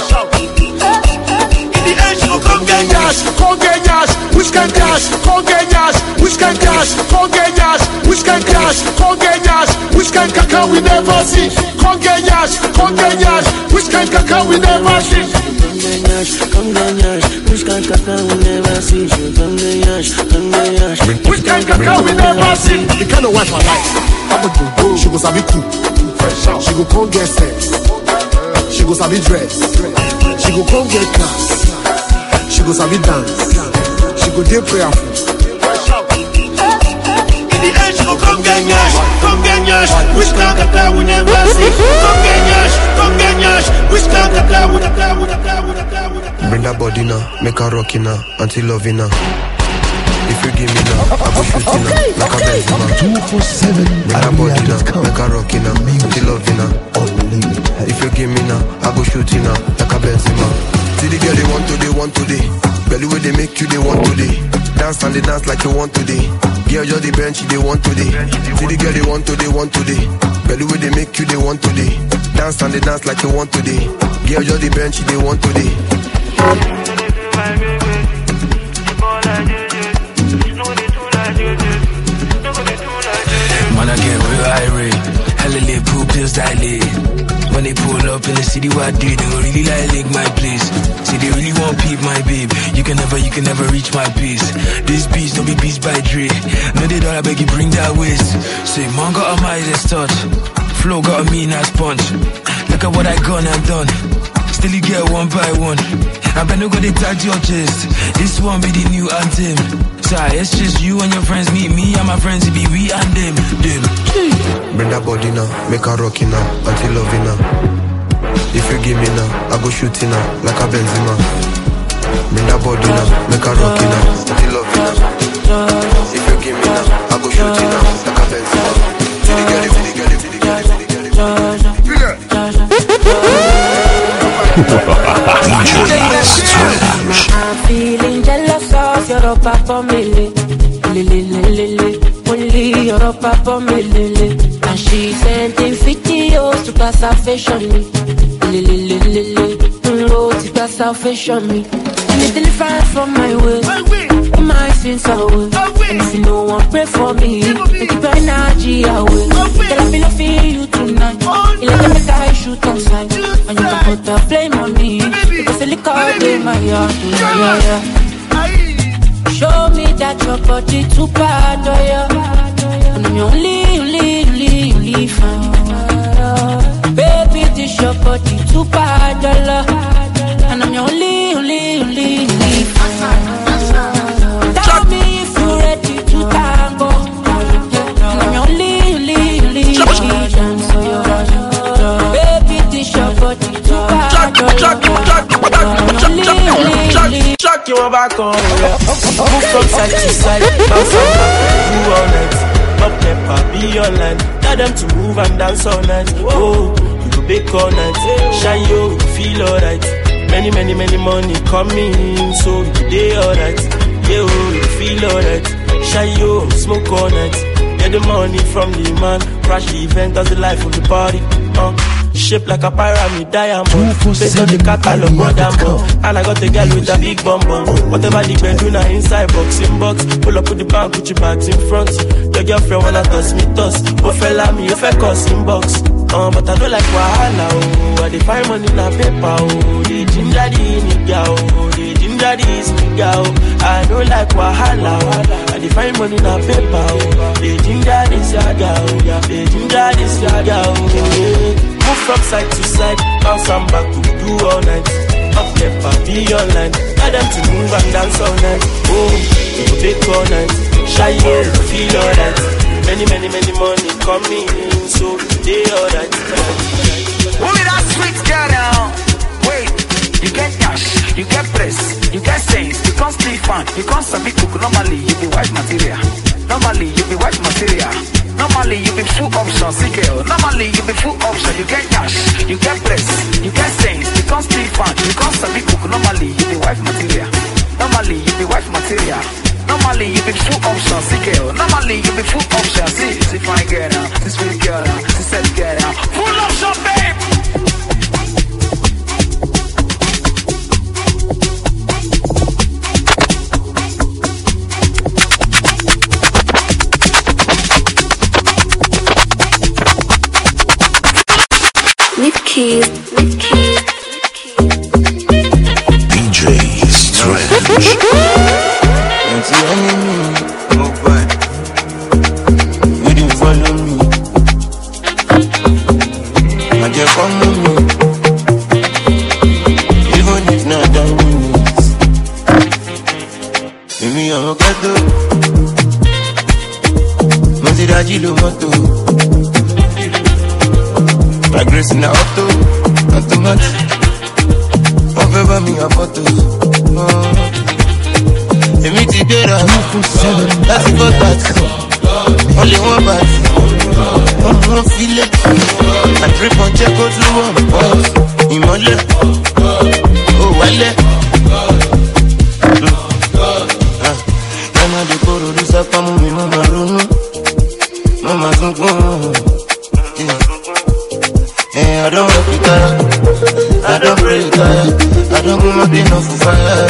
Come get yash, come get yash. Which can yash, come get yash. Which can yash, come get yash. Which can yash, come get yash. Which can caca we never see? Come get yash, come get yash. Which can caca we never see? Come get yash, come get yash. Which can caca we never see? Come get yash, come get yash. Which can caca we never see? The kind of wife I like. I'm a do. She go sabi cool. She go come get sense. She go sabi dress. She go come get class. She go sabi dance. She go dey prayerful. In the end, she go come get yash, come get yash. Which kind of caca we never see? Come get yash, come get yash. Which kind of caca we never see? Bring that body now, make her rockin' now, until loving now. If you give me now, I go shooting now, like a Benzema. two four seven Bring that body now, make her rockin' now, until loving now. If you give me now, I go shooting now, like a Benzema. See the girl they want to, they want today. Belly where they make you, they want today. Dance and they dance like you want today. Girl, you're the bench, they want today. See the girl they want to, they want today. Belly where they make you, they want today. Dance and they dance like you want today. Girl, you're the bench, they want today. Man, I get real irate. Hella lit, pool pills dilate. When they pull up in the city, what I do, they gon' really like lick my place. See, they really want peep my babe. You can never, you can never reach my pace. This beats don't be beats by Dre. No, they don't, I beg you, bring that waist. Say, man got a Midas touch. Flow got a mean ass punch. Look at what I gone and done. Still you get one by one. I bet no go they tag your chest. This one be the new anthem. Sorry, it's just you and your friends. Meet me and my friends, it be we and them. Them. Bring that body now, make her rockin' now, until loving now. If you give me now, I go shooting now, like a Benzema. Bring that body now, make her rockin' now, until loving now. If you give me now, I go shooting now, like a Benzema. Feel the girl, feel the girl, feel the girl, feel the girl. Feel it. I'm feeling jealous of your papa Millie. Lily, lily, only your papa Millie. And she sending videos to pass her fashion me. Lily, lily, oh, to pass her fashion me. And it's different from my way. My sins away. And if you no one pray for me, keep your energy away. Girl, I feel I feel you tonight. You let me die, shoot on sight. And you can put the flame on me. Because the liquor in my heart. Yeah, yeah. Show me that your body too bad, oh yeah. And I'm only, only, only, only fan. Baby, this your body too bad, oh yeah. And I'm only, only, only, only fan. Tell me if you're ready to tango. And I'm only, only, only, only dance, oh yeah. Baby, this your body too bad, oh yeah. Chuck you back on, yeah. Move from side to side, bounce on back, move all night. Up never be online. Tell them to move and dance all night. Oh, you go bake all night. Shine yo, you feel alright. Many, many, many money coming, so you day alright. Yeah, oh, you feel alright. Shy yo, smoke all night. Get the money from the man. Crash the event, that's the life of the party. Uh. Shaped like a pyramid diamond. Based on the catalog, more diamond. And I got a girl with a big bum bum. Whatever the bedroom na inside box in box. Pull up with the bank, put your bags in front. Your girlfriend wanna toss me toss. Oh fella me, if I cuss in box. Uh, but I don't like wahala, oh. I dey find money na paper, oh. They ginger the nigga, oh. They ginger this nigga, oh. I don't like wahala, oh. I dey find money na paper, oh. They ginger this yaga, oh. They ginger this yaga, oh. Move from side to side, bounce and back to do all night. Up never be online, tell them to move and dance all night. Oh, you go take all night, shy yeah, feel alright. Many, many, many money coming in, so they alright. Who is that sweet girl now? Wait, you get cash, you get press, you get sense, you can't stay fun, you can't submit cook. Normally you be white material, normally you be white material. Normally you be full option, see girl. Normally you be full option. You get cash, you get press, you get sense. You can't stay fun, you can't sabi cook. Normally you be wife material. Normally you be wife material. Normally you be full option, see girl. Normally you be full option, see. See fine girl now, see sweet girl now, see sad girl now. Full option, babe. With keys, with keys, D J Strange. Don't see enemy, no bad. You didn't follow me. I just come with me. Even if not done minutes. Maybe I'm a ghetto. Monty Dajilo Moto. My grace in the auto, automatic. One favor me a photo. You meet the better. That's it for that. Only one bad. One feel it. I drip on check out to one boss. Imole. Oh, wale. Mama de koro du sapa mumi mama runu. Mama zungun. I don't work with her, I don't pray with her, I don't go my pain off for fire.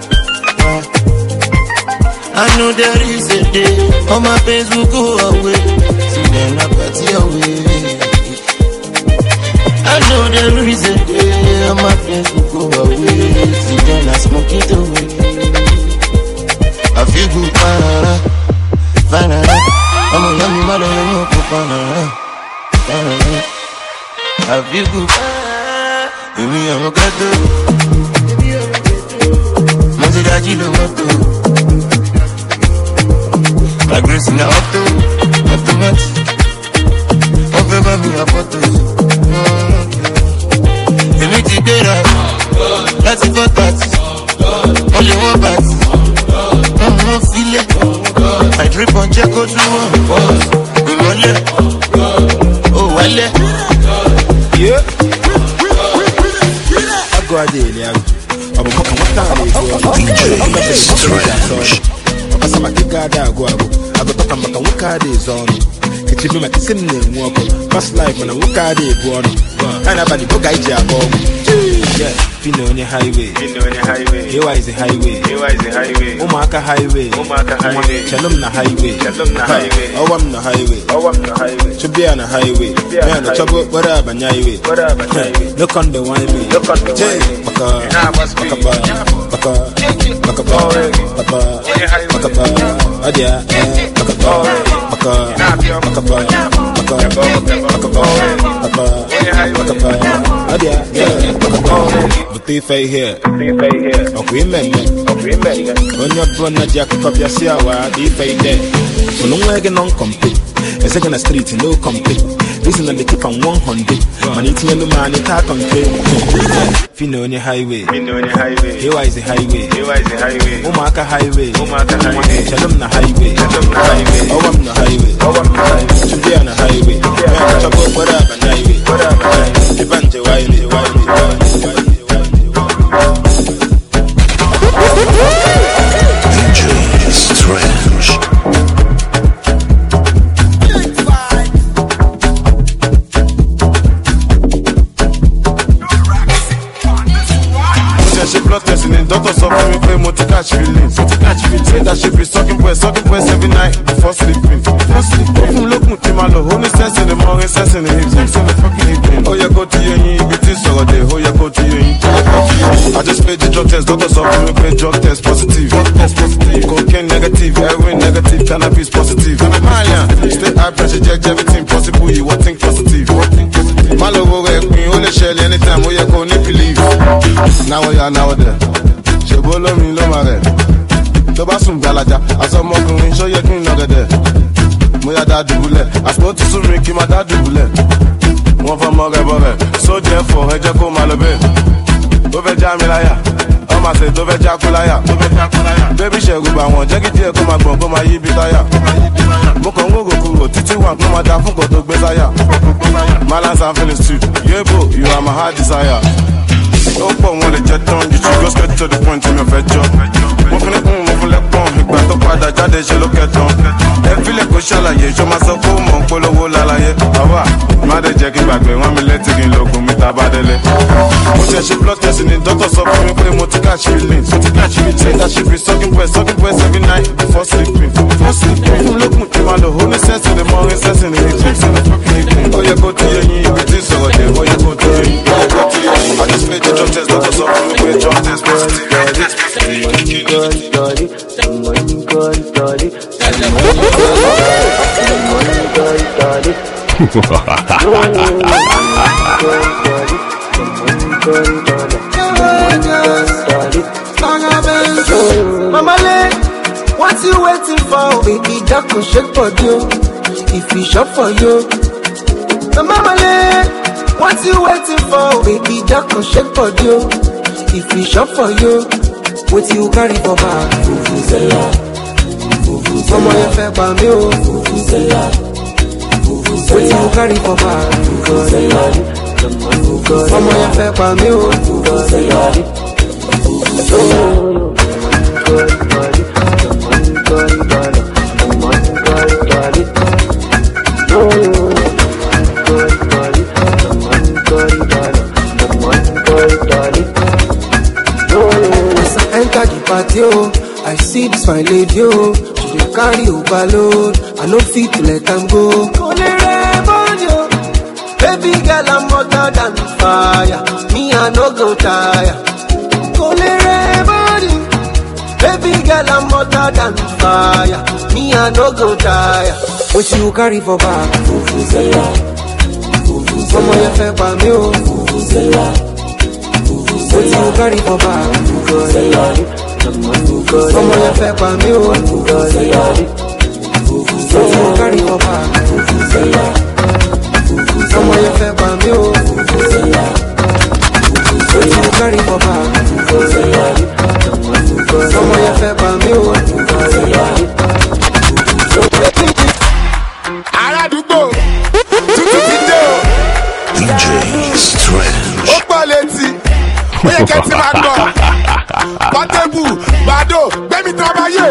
I know there is a day, all my pains will go away. See them not party away. I know there is a day, all my pains will go away. See them not smoke it away. I feel good, banana, banana. I'm a yummy mother, I'm a banana, banana. I feel good. Maybe I'm a ghetto. Monty Dajilo Moto. My grace in the auto, automatic. One favor me a photo. You meet the better. That's it for that. Only one bat. I'm not feeling. I drip on check out to one boss. Oh, wale. Yeah. I go a daily. I'm a couple of times. D J Strange. I'm a samaki go. I go talk about what card is on. It's me like sitting in walk. Past life when I walk out there, go on. And I body go guide you. Yeah. Pino on the highway. Pino on the highway. Here is the highway. Here is the highway. Omaka highway. Omaka highway. Chalum na highway. Chalum na highway. Awam na highway. Awam na highway. To be on a highway. Man, the trouble, whatever, highway. Whatever, highway. Look on the wine way. Look on the wine way. Baka, baka, baka, baka, baka, baka, adia, baka, baka, baka, baka, baka, baka, adia, yeah. But they fay here, okay, men, okay, when you're born a jack of your siawa, they fay there. So long wagon on complete, a second street, no complete. Listen, and they keep on one hundred. Man, it's no man, it's a country. Fino on the highway, Fino on the highway. Here is the highway, here is the highway. Omaka highway, Omaka highway. Chalum na highway, Chalum na highway. Awam na highway, Awam na highway. To be on a highway, man, trouble, whatever, highway, whatever. Devante, Wiley, Wiley, Wiley. D J Strange. mo ti catch feelings. Say that she be sucking breast, sucking breast every night before sleeping. Before sleeping. Open looking to my love, only sense in the morning, sense in the evening, sense in the fucking evening. Oh yeah, go to your knee, be this or day. Oh yeah, go to your knee. I just made the drug test, doctors up me pay drug test positive. Drug test positive. Cocaine negative, heroin negative, cannabis positive. Malian, stay high pressure, check everything possible. You what think positive? My love will work me, only shell anytime. Oh yeah, go need believe. Now we are now there. She bolo me lo mare. To ba sun galaja, asomokunrin so ye kin nogede. Mo ya da dubule, aso to sun mi ki ma da dubule. Wọ́n fọ́ mọ́ rẹ̀ bọ́ rẹ̀, so therefore ẹ jẹ́ kó máa lọ bẹ́ẹ̀. Tó fẹ́ já mi láyà, ọmọ àṣẹ tó fẹ́ já kú láyà. Bébí ṣẹ̀rù bà wọ́n, jẹ́ kí díẹ̀ kó máa gbọ̀n kó máa yí bí táyà. Mo kàn ń wògò kúrò títí wà kó máa da fún kò tó gbé sáyà. Malance and feelings too, yébo, you are my heart desire. Ó pọ̀ wọn lè jẹ tán, you should go straight to the point tí mi ò fẹ́ jọ. Mo fún ní kún, mo fún lẹ́pọ̀n, ìgbà tó padà jáde ṣe ló kẹtàn. Ẹ fílẹ̀ kó ṣàlàyé, ṣó máa sọ fún mọ̀ ń polówó lálàyé. Àwa má dé jẹ́ kí n gbàgbé wọn mi létí kí n lóògùn mi tá bá délé. Mo ṣe ṣe blood test ni dọ́tọ̀ sọ fún mi pé mo ti catch feelings. Mo ti catch feelings. Say that she be sucking breast, sucking breast every night before sleeping. Before sleeping. Fún lókun tí máa lò, ó ní sense in the morning, sense in the evening. Ó yẹ kó ti yẹ yín, ibi tí sọ̀rọ̀ dé, ó yẹ kó ti yẹ yín. I just made the drug test, dọ́tọ̀ sọ fún mi pé drug test positive. Mama Lay, what you waiting for? Baby, that could shake for you. If we shop for you. Mama Lay, what you waiting for? Baby, that could shake for you. If we shop for you. What you carry for back? Vuvuzela. Mama, you fẹ́ pa mí o. Vuvuzela. What you carry for back? Vuvuzela. Mama, you fẹ́ pa mí o. Vuvuzela. Enter the party, oh, I see this fine lady, oh, she dey carry overload, I no fit to let them go. Baby girl, I'm hotter than fire, me I no go tire. Baby girl, I'm hotter than fire, me I no go tire. What you carry for back? Vuvuzela. Mama, you fẹ́ pa mí o. Vuvuzela. What you carry for back? Vuvuzela. Mama, you fẹ́ pa mí o. Vuvuzela. What you carry for back? Vuvuzela. Mama, you fẹ́ pa mí o. Vuvuzela. What you carry for back? Vuvuzela. Mama, you fẹ́ pa mí o. Vuvuzela. Aládùúgbò tuntun ti dé o. D J Strange. Ó pọ̀ létí, ó yẹ kẹ́ ti máa gbọ́. Pọ́tẹ́bù, Bàdó, gbẹ́mí tábáyé.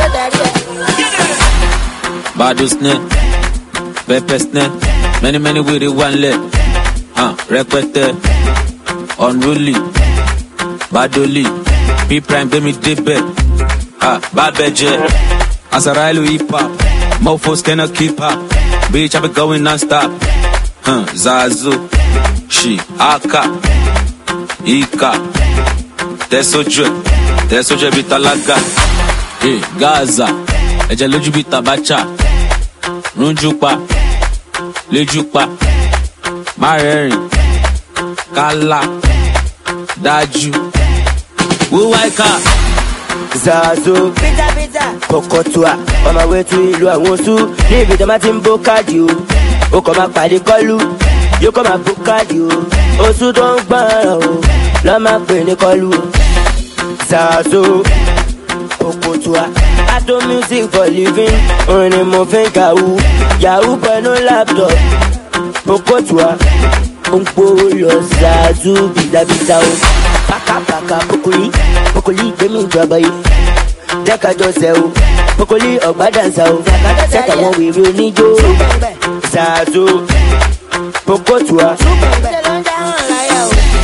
Bado snare, pepper snare, many many with it one leg. Ah, rẹpẹtẹ, unruly, Badoli, P prime baby débẹ̀. Ah, Babẹjẹ, Asarailu hip hop, mofos cannot keep up. Bitch, I be going non-stop. Huh, Zazu, She, Aka, Ika, Tesoje, Tesoje bitalaga. Hey, Gaza, Eje loju bitabacha. Runjupa, Lejupa, Marering, Kala, Daju, Wuwaika, Zazo, Pizza Pizza, Kokotua, on my way to Ilu Awosu, David Amatimbo Kadio, Okoma Padi Kolu, Yokoma Bukadio, Osu don't bow, Lama Penny Kolu, Zazo, Kokotua, I do music for living, on a moving Yahoo, Yahoo but no laptop, Kokotua, Umpolo Zazu, Pizza Pizza, Paka Paka Pokuli, Pokuli, Demi Jabai. Jẹ́ka jọ sẹ́ o, Pokoli ọ̀gbá dànsá o, sẹ́ka wọn wèrè oníjó, Zazo, Pokotua,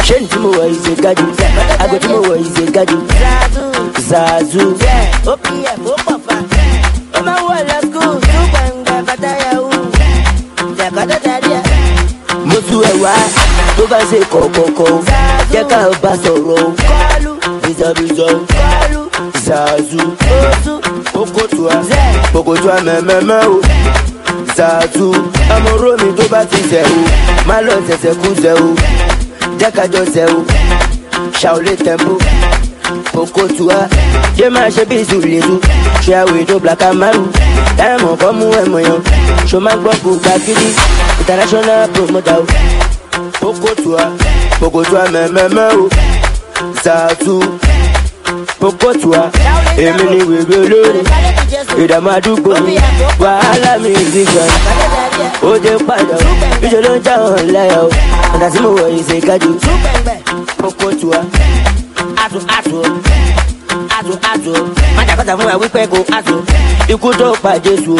Shen Timo is a gadu. I go Timo is a gadu. Zazu. Zazu. Open up, open up. Oh my wall, let's go. Tubanga Bataya. Zakadadaria. Mosu ewa. Toba se koko. Jeka basoro. Biza biza. Zazu. Pokotua. Pokotua me me me. Zazu. Amoro mi to ba ti se o. Malo sese ku se o. Jeka jo se o. Shaole tempo. Pokotua. Je ma she bizu lizu. Share we do black amaru. Diamond come mo yo. Show my gboku kakiri. International promoter. Pokotua. Pokotua me me me o. Zazu. Pokotua. Emi ni we be lori. Ìdààmú àdúgbò mi, wàhálà mi ìdígan. Ó dé padà, ìjọ ló ń já wọn láyà o. Ọ̀dà tí mo wọ̀ yìí ṣe kájú. Pokotua. Àtò àtò, àtò àtò. Májàkọ́ta fún wa wípé kò àtò. Ikú tó pa Jésù.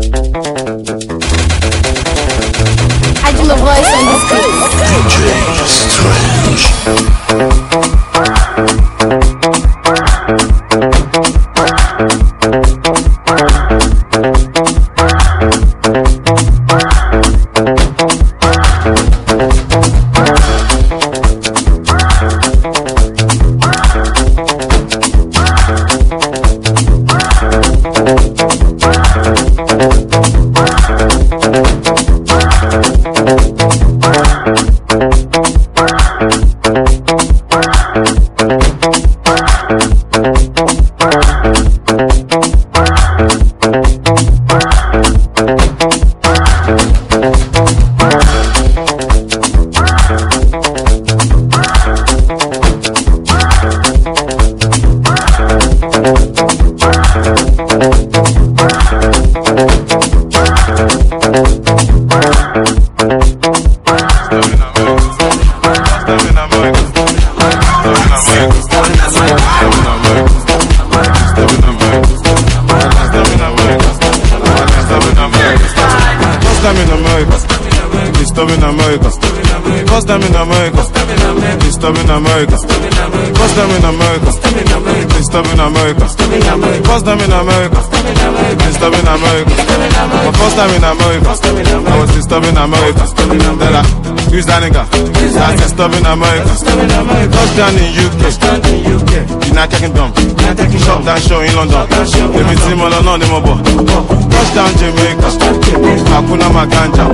I do the voice on this beat. D J Strange. Cause them in America, they stop in America. Cause them in America, they stop in America. Cause them in America, they stop in America. My first time in America, I was disturbing America. Then I use that nigga, I said stop in America. Touchdown in U K, United Kingdom. Shop down show in London. Let me see my London mobile. Touchdown Jamaica, Hakuna Maganja,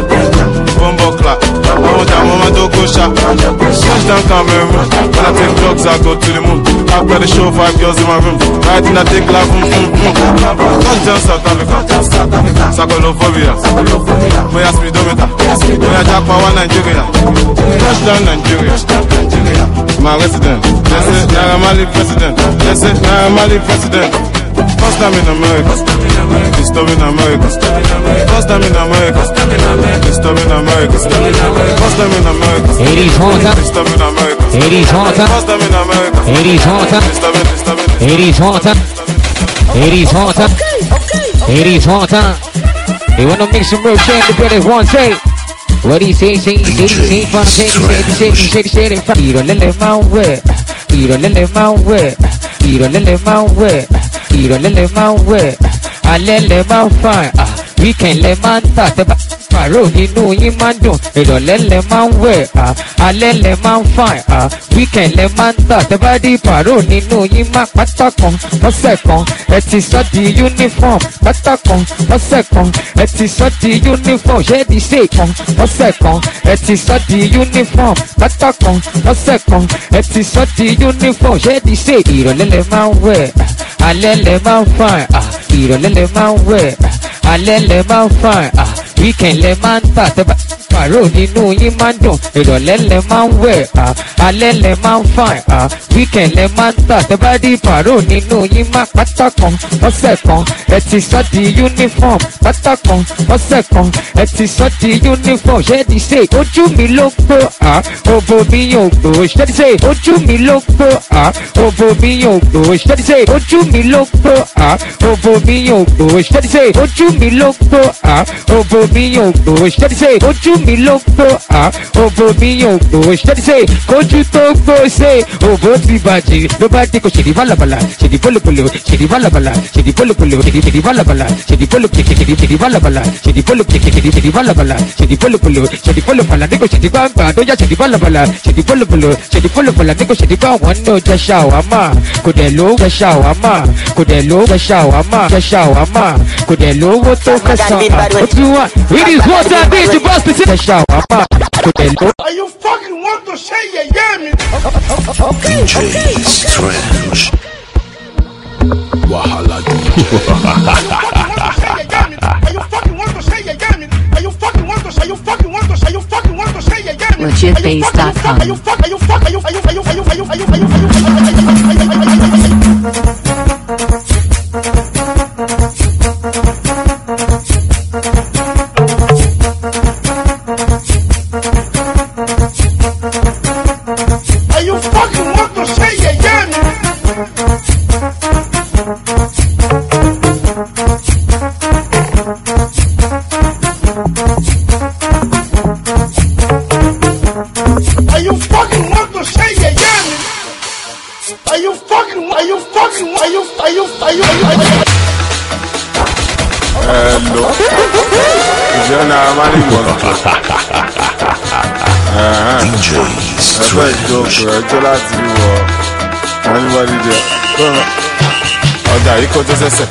Bombo Clap. Mama do go shop. Touchdown Cameroon. When I take drugs, I go to the moon. I've got a show, five girls in my room. Right in I take life. Touchdown South Africa. Sakolophobia. Moya speedometer. Moya Japawa Nigeria. Touchdown Nigeria. My resident. They say Naira Marley president. They say Naira Marley president. First time in America, disturbing America. First time in America, disturbing America. First time in America, eighties haunter, disturbing America. eighties haunter, First time in America, eighties haunter, disturbing, disturbing. eighties haunter, eighties haunter, eighties haunter. They wanna make some real shit to get it one say. What he say, say, say, say, fun, say, say, say, say, say, say, say, you don't let him out wet. You don't let him out wet. You don't let him out wet. You don't let him out wet. I let him out fine. Ah, we can let man touch the paro nínú yín máa dùn. Ìrọ̀lẹ́ máa ń wẹ̀. Ah, alẹ́ lẹ máa ń fine. Ah, weekend lẹ máa ń tà. Tẹ́bá di paro nínú yín máa pátá kan lọ́sẹ̀ kan. Ẹ ti sọ di uniform pátá kan lọ́sẹ̀ kan. Ẹ ti sọ di uniform ṣé di ṣe kan lọ́sẹ̀ kan. Ẹ ti sọ di uniform pátá kan lọ́sẹ̀ kan. Ẹ ti sọ di uniform ṣé di ṣe. Ìrọ̀lẹ́ lẹ máa ń wẹ̀. Alẹ́ lẹ máa ń fine. Ah, ìrọ̀lẹ́ lẹ máa ń wẹ̀. Alẹ́ lẹ máa ń fine. Ah, weekend lẹ máa ń tà. Tẹ́bá pàrọ̀ nínú yín máa ń dùn. Ìrọ̀lẹ́ lẹ máa ń wẹ̀. Ah, alẹ́ lẹ máa ń fine. Ah, weekend lẹ máa ń tà. Tẹ́bá di pàrọ̀ nínú yín máa pátá kan lọ́sẹ̀ kan. Ẹ ti sọ di uniform pátá kan lọ́sẹ̀ kan. Ẹ ti sọ di uniform ṣé di ṣe. Ojú mi ló gbó. Ah, òbò mi yóò gbó. Ṣé di ṣe. Ojú mi ló gbó. Ah, òbò mi yóò gbó. Ṣé di ṣe. Ojú mi ló gbó. Ah, òbò mi yóò gbó. Ṣé di ṣe. Ojú mi ló gbó. Ah, òbò mi yóò gbó. Ṣé di ṣe. Ojú mi ló gbó à òbò mi yóò gbó ṣẹ́ni ṣe kójú tó gbó ṣe òbò ti bàjẹ́ ló bá dé kó ṣèdí bálabàlà ṣèdí pólopolo ṣèdí bálabàlà ṣèdí pólopolo ṣèdí ṣèdí bálabàlà ṣèdí pólopolo ṣèdí ṣèdí bálabàlà ṣèdí pólopolo ṣèdí ṣèdí bálabàlà ṣèdí pólopolo ṣèdí pólopàlà ní kò ṣèdí gbàgbà tó yá ṣèdí bálabàlà ṣèdí pólopolo ṣèdí pólopàlà ní kò ṣèdí gbà wọ́n náà jẹ́ ṣàwámà kò dẹ̀ ló jẹ́ ṣàwámà kò dẹ̀ ló jẹ́ ṣàwámà jẹ́ ṣàwámà kò dẹ̀ lówó tó kẹsàn-án ó tún wà it is what I need to boss the jẹ́ ṣàwámà kò dẹ̀ ló. Are you fucking want to say yeah yeah me? Okay, D J Strange. Wahala D J. Are you fucking want to say yeah yeah me? Are you fucking want to say you fucking want to say you fucking want to say yeah yeah me? legit base dot com. Are you fuck are you fuck are you are you are you are you are you are you are you are you fucking want to say yeah yeah me? Are you fucking want to say yeah yeah me? Are you fucking are you fucking are you are you are you are you Hello. Jona mani mo. D J Strange. Ẹjọ́ láti wọ anybody there. Ọjà yìí kọjọ́ sẹ́sẹ̀.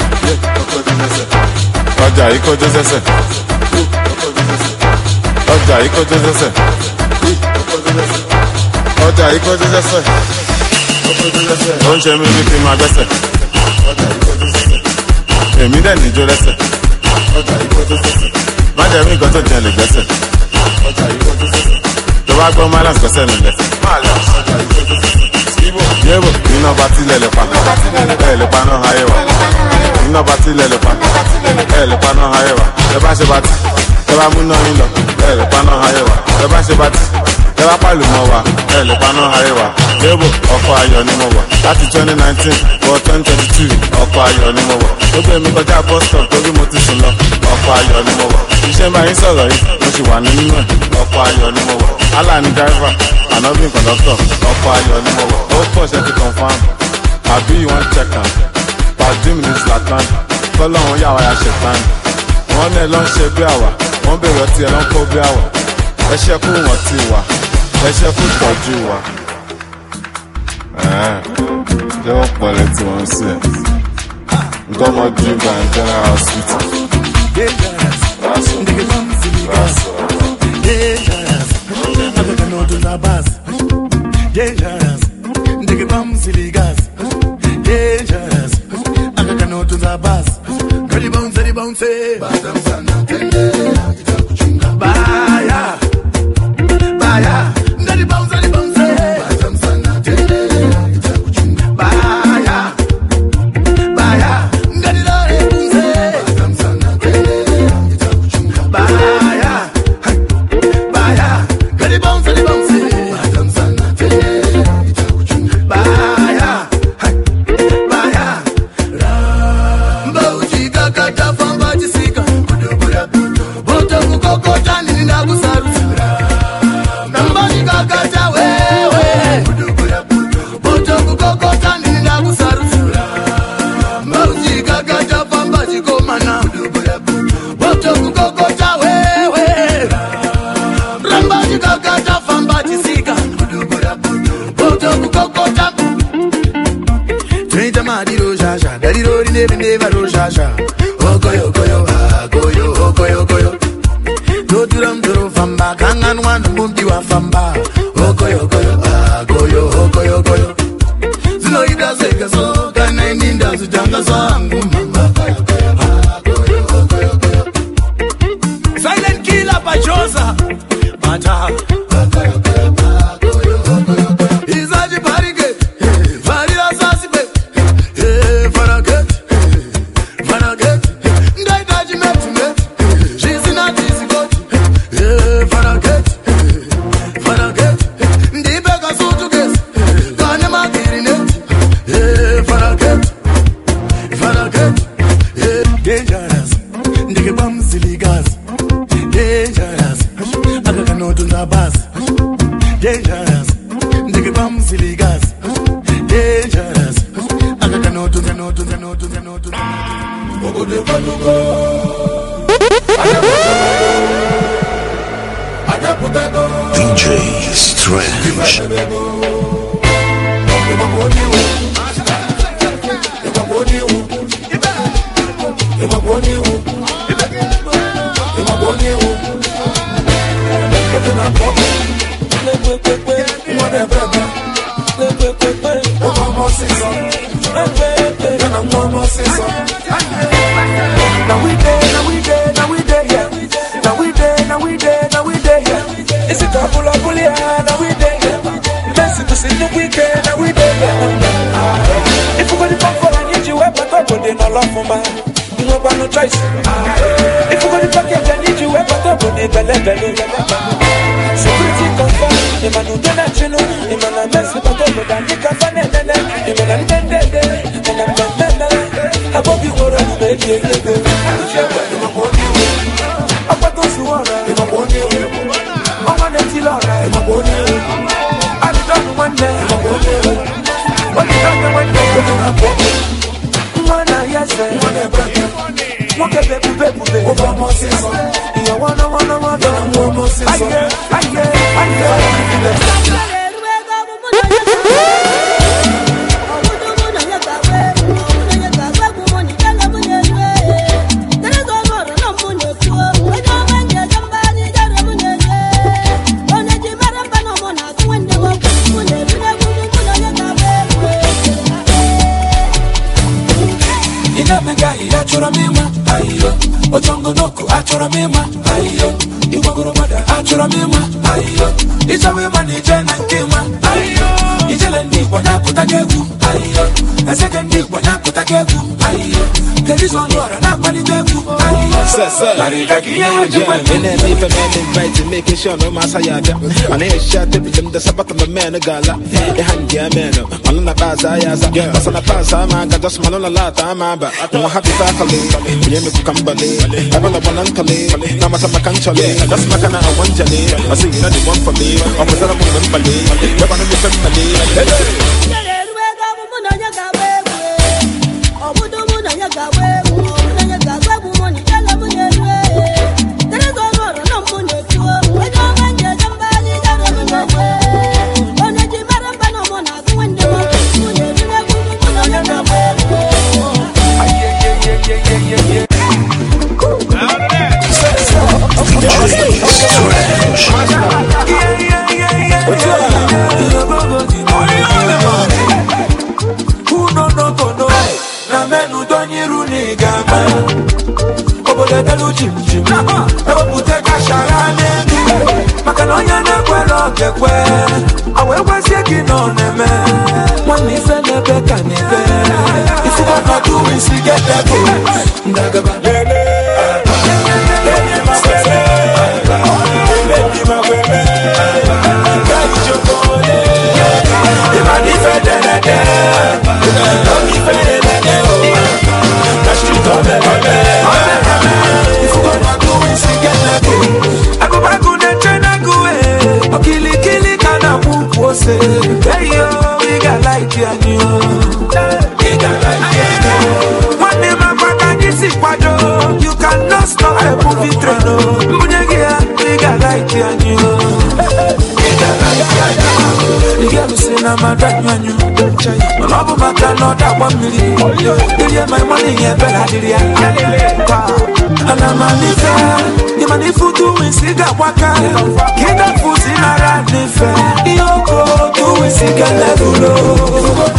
Ọjà yìí kọjọ́ sẹ́sẹ̀. Ọjà yìí kọjọ́ sẹ́sẹ̀. Ọjà yìí kọjọ́ sẹ́sẹ̀. Ó ń ṣe mí ní kí n máa gbẹ́sẹ̀. Èmi dẹ̀ níjó lẹ́sẹ̀. Má jẹ́ mí nǹkan tó jẹ́ lè gbẹ́sẹ̀. Tó bá gbọ́ Malams gbẹ́sẹ̀ mi lẹ̀. Yébò iná bá tilẹ̀ lè pa. Ẹ lè pa náà ayé wa. Iná bá tilẹ̀ lè pa. Ẹ lè pa náà ayé wa. Ẹ bá ṣe bá ti. Ẹ bá mú náà yín lọ. Ẹ lè pa náà ayé wa. Ẹ bá ṣe bá ti. Ẹ bá pàlù mọ́ wa. Ẹ lè pa náà ayé wa. Yébò ọkọ̀ ayọ̀ ni mo wọ̀. Láti twenty nineteen wọ twenty twenty two ọkọ̀ ayọ̀ ni mo wọ̀. Ó gbé mi kọjá bus stop torí mo ti sùn lọ. Ọkọ̀ ayọ̀ ni mo wọ̀. Iṣẹ́ bá yín sọ̀rọ̀ yìí mo sì wà nínú ẹ̀. Ọkọ̀ ayọ̀ ni mo wọ̀. Allah ni driver, Anobin conductor. Ọkọ̀ ayọ̀ ni mo wọ̀. Ó pọ̀ ṣe ti confam. Àbí wọ́n check am. Padim ní Zlatan. Kọ́lọ́hún yà wá ya ṣẹ̀tàn. Wọ́n náà lọ ń ṣe bí àwà. Wọ́n bèrè ọtí ẹ̀ ló ń kó bí àwà. Ẹ ṣẹ́ kú wọ́n ti wà. Ẹ ṣẹ́ kú tọ́jú wa. Jẹ́ wọ́n pọ̀lẹ́ tí wọ́n ń sè. Nǹkan ọmọ dream by general hospital. Dangerous, nigga bum silly gas. Dangerous, I got no to the bus. Ready bounce, ready bounce. Baya, baya, ready bounce, ready bounce. Baya, baya, ready bounce. Baya, baya, ready bounce, ready bounce. Ogoyo, goyo, ah, goyo, ogoyo, goyo. Do do ram do famba, kangan wan mumbi wa famba. Ogoyo, goyo, ah, goyo, ogoyo, goyo. Zino ida seka so, kana ninda zujanga so angu mamba. Goyo, ogoyo, goyo. Silent killer Pajosa, Bata. Ogoyo, goyo, ah, goyo, ogoyo, goyo. Izaji parike, varira sasibe, eh, faraket. Dangerous, nigga bum silly gas. Dangerous, D J Strange. Now we there, now we there, now we there, yeah. Now we there, now we there, now we there, yeah. It's a couple of bully, now we there, yeah. Messi to see the weekend, now we there, yeah. If you got the pump for I need you, I put up, but they not love for man. You know about no choice. If you got the package, I need you, I put up, but they belly, belly, security confirm, the man who don't have you know, the man I mess with, but I need to find it, the man I'm dead, dead, dead, and I'm dead, dead. I hope you go to bed, yeah, yeah, I put those who are right, I'm on you. I'm on the till all right, I'm on you. I don't one day, I'm on you. What you done one day, I'm on you. One eye, yes, I'm on you. Walk a baby, baby, baby. Over more season. You wanna, wanna, wanna, one more season. I get, I get, I get. Achora mema, ayo. Otongo noko, achora mema, ayo. Iwagoro mada, achora mema, ayo. Ichawe mani jena nkema, ayo. Ijele ndi wanya kutagegu, ayo. Eseke ndi wanya kutagegu, ayo. Telizo nwara na kwani gegu, ayo. Sasa, larigaki ya jana. Mene mi fe mene invite, making sure no masa yada. Ane shot to them the sabaka me mene gala. E hangi ya mene, malona baza ya za. Basa na baza ma gada malona lata ma ba. Mo happy fakale, yeme kukambale. Abana banantale, na masa makanchale. That's makana awanjale. I say you know the one for me. I'm gonna put them bale. You're gonna be family. I will was taking on a man. One is a never can if you want to do is to get that hey yo, we got like you and you. We got like you. One day my brother is sick, you cannot stop a movie train. We got like you and you. We got like you. The girl who say I'm a drag man, you. My love my car, not that one million. You get my money, yeah, but I did it. And I'm a nigga. The money for doing cigar waka. Get up for Sinara, the you go to a cigar level.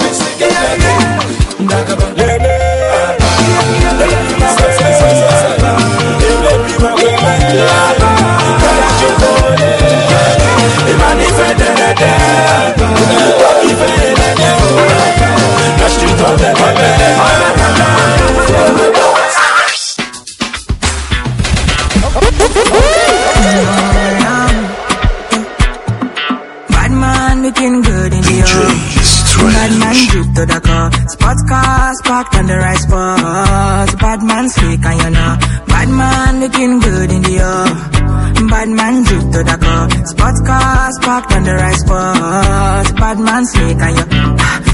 Bad man looking good in the oil. Bad man drip to the car. Sports cars parked on the right spot. Bad man slick and you know. Bad man looking good in the oil. Bad man drip to the car. Sports cars parked on the right spot. Bad man slick and you.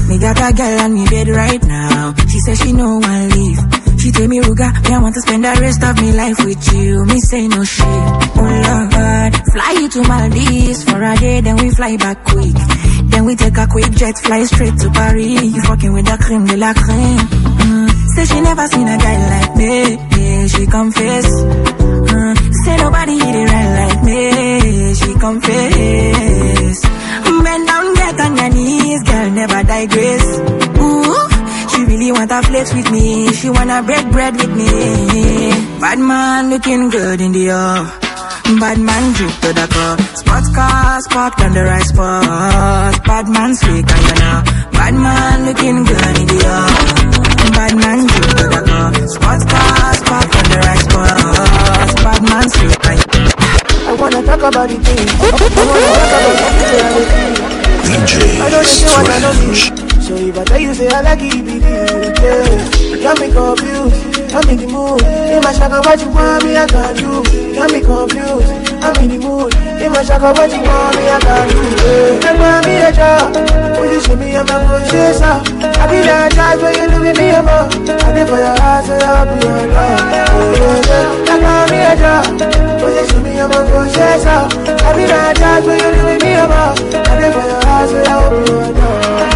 Me got a girl on me bed right now. She says she no one leave. She tell me, Ruga, me I want to spend the rest of me life with you. Me say no shit. Oh Lord, fly you to Maldives for a day, then we fly back quick. Then we take a quick jet, fly straight to Paris. You fucking with the creme de la creme. Mm. Say she never seen a guy like me. Yeah, she confess. Mm. Say nobody hit it right like me. She confess. Bend down, get on your knees, girl, never digress. Ooh. She really want to flex with me. She wanna break bread with me. Bad man looking good in the air. Bad man drip to the car. Sports cars parked on the right spot. Bad man slick and you know. Bad man looking good in the air. Bad man drip to the car. Sports cars parked on the right spot. Bad man slick and you know. I wanna talk about the things. I wanna talk about the D J I know they say what I know me. Strange. So if I tell you say I like it, it yeah. You got me confused, I'm in the mood. In my shaka, what you want me, I can do. You got me confused, I'm in the mood. In my shaka, what you want me, I can do. You want me a job, will you show me a man go chase up? I be that child where you live with me a more. I live for your heart, so I'll be your love. You want me a job, will you show me a man go chase up? I be that child where you live with me a more. I live for your heart, so I'll be your love.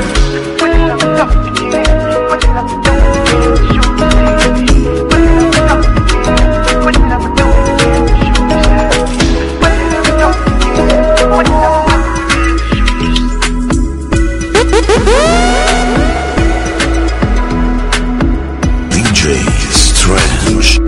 D J Strange.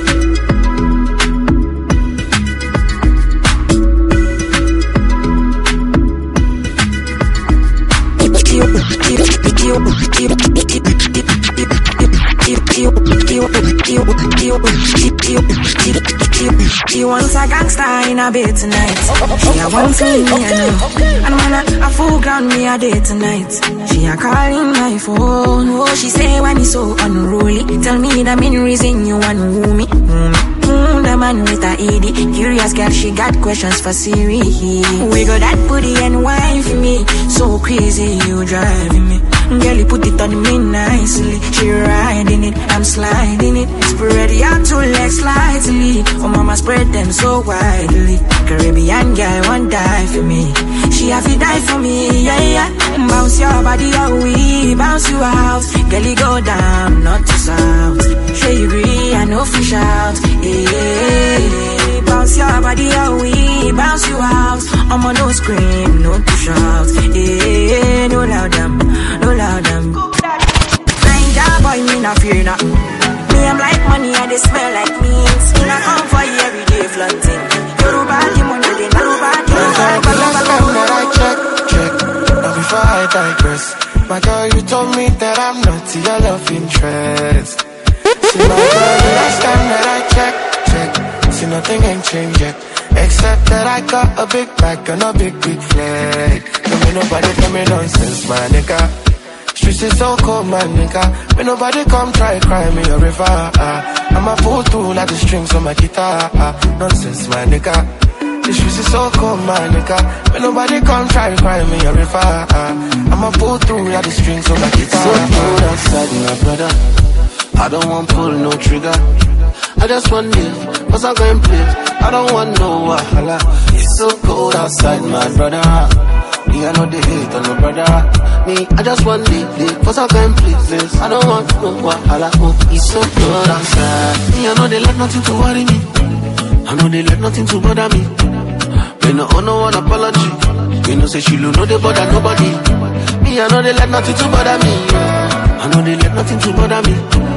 She wants a gangster in a bed tonight. She a want to me, I know. And man, a full ground me a day tonight. She a calling my phone. Oh, she say when it's so unruly. Tell me the main reason you want woo me. Mm. Mm, the man with a E D. Curious girl, she got questions for Siri. We got that booty and wine for me. So crazy, you driving me. Girl, you put it on me nicely. She riding it, I'm sliding it. Spread your two legs slightly. Oh, mama, spread them so widely. Caribbean girl won't die for me. She have to die for me, yeah, yeah. Bounce your body away, bounce you out. Girl, you go down, not to south. Sure you agree, I know fish out. Yeah, bounce your body away, bounce you out. I'm on no scream, no to shout. Yeah, no loud them, no loud them. Stranger boy, me not fear not. Me I'm like money and they smell like me. Skin I come for you every day flaunting. Yoruba the money, they Yoruba the money. I check, check. Now before I digress, my girl, you told me that I'm not your love interest. See my girl, the last time that I check, check. See nothing ain't changed yet, except that I got a big bag and a big, big flag. Don't make nobody tell me nonsense, my nigga. Streets is so cold, my nigga. May nobody come try cry me a river. uh. I'ma pull through like the strings on my guitar. uh. Nonsense, my nigga. The streets is so cold, my nigga. May nobody come try cry me a river. uh. I'ma pull through like the strings on my guitar. So cold outside, my brother. I don't want pull no trigger. I just want live, cause I'm going play. I don't want no wahala. It's so cold outside, my brother. Me, I know the hate on no brother. Me, I just want live, live, cause I'm going places. I don't want no wahala. Oh, it's so cold outside. Me, I know they let nothing to worry me. I know they let nothing to bother me. Me no owe no one apology. Me no say she know they bother nobody. Me, I know they let nothing to bother me. I know they let nothing to bother me.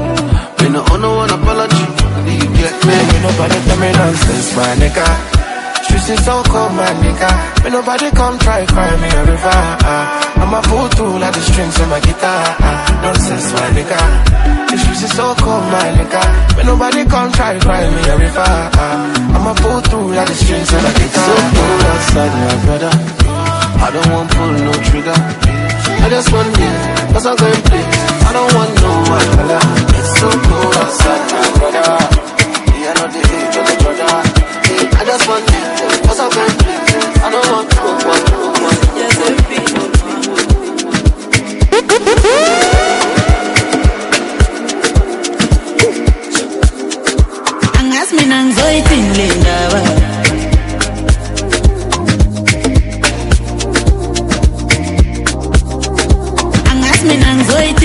Me no owe no one apology. You get me? Me nobody tell me nonsense, my nigga. Streets is so cold, my nigga. Me nobody come try cry me a river. uh. I'ma pull through like the strings on my guitar. uh. Nonsense, my nigga. The streets is so cold, my nigga. Me nobody come try cry me a river. uh. I'ma pull through like the strings on my guitar. So cold outside, my brother. I don't want pull no trigger. I just want live, cause I'm going play. I don't want no wahala. It's so cold outside, my brother. Yeah, I know the hate on the brother. I just want live, cause I'm going play. I don't want no one, no one. Yes,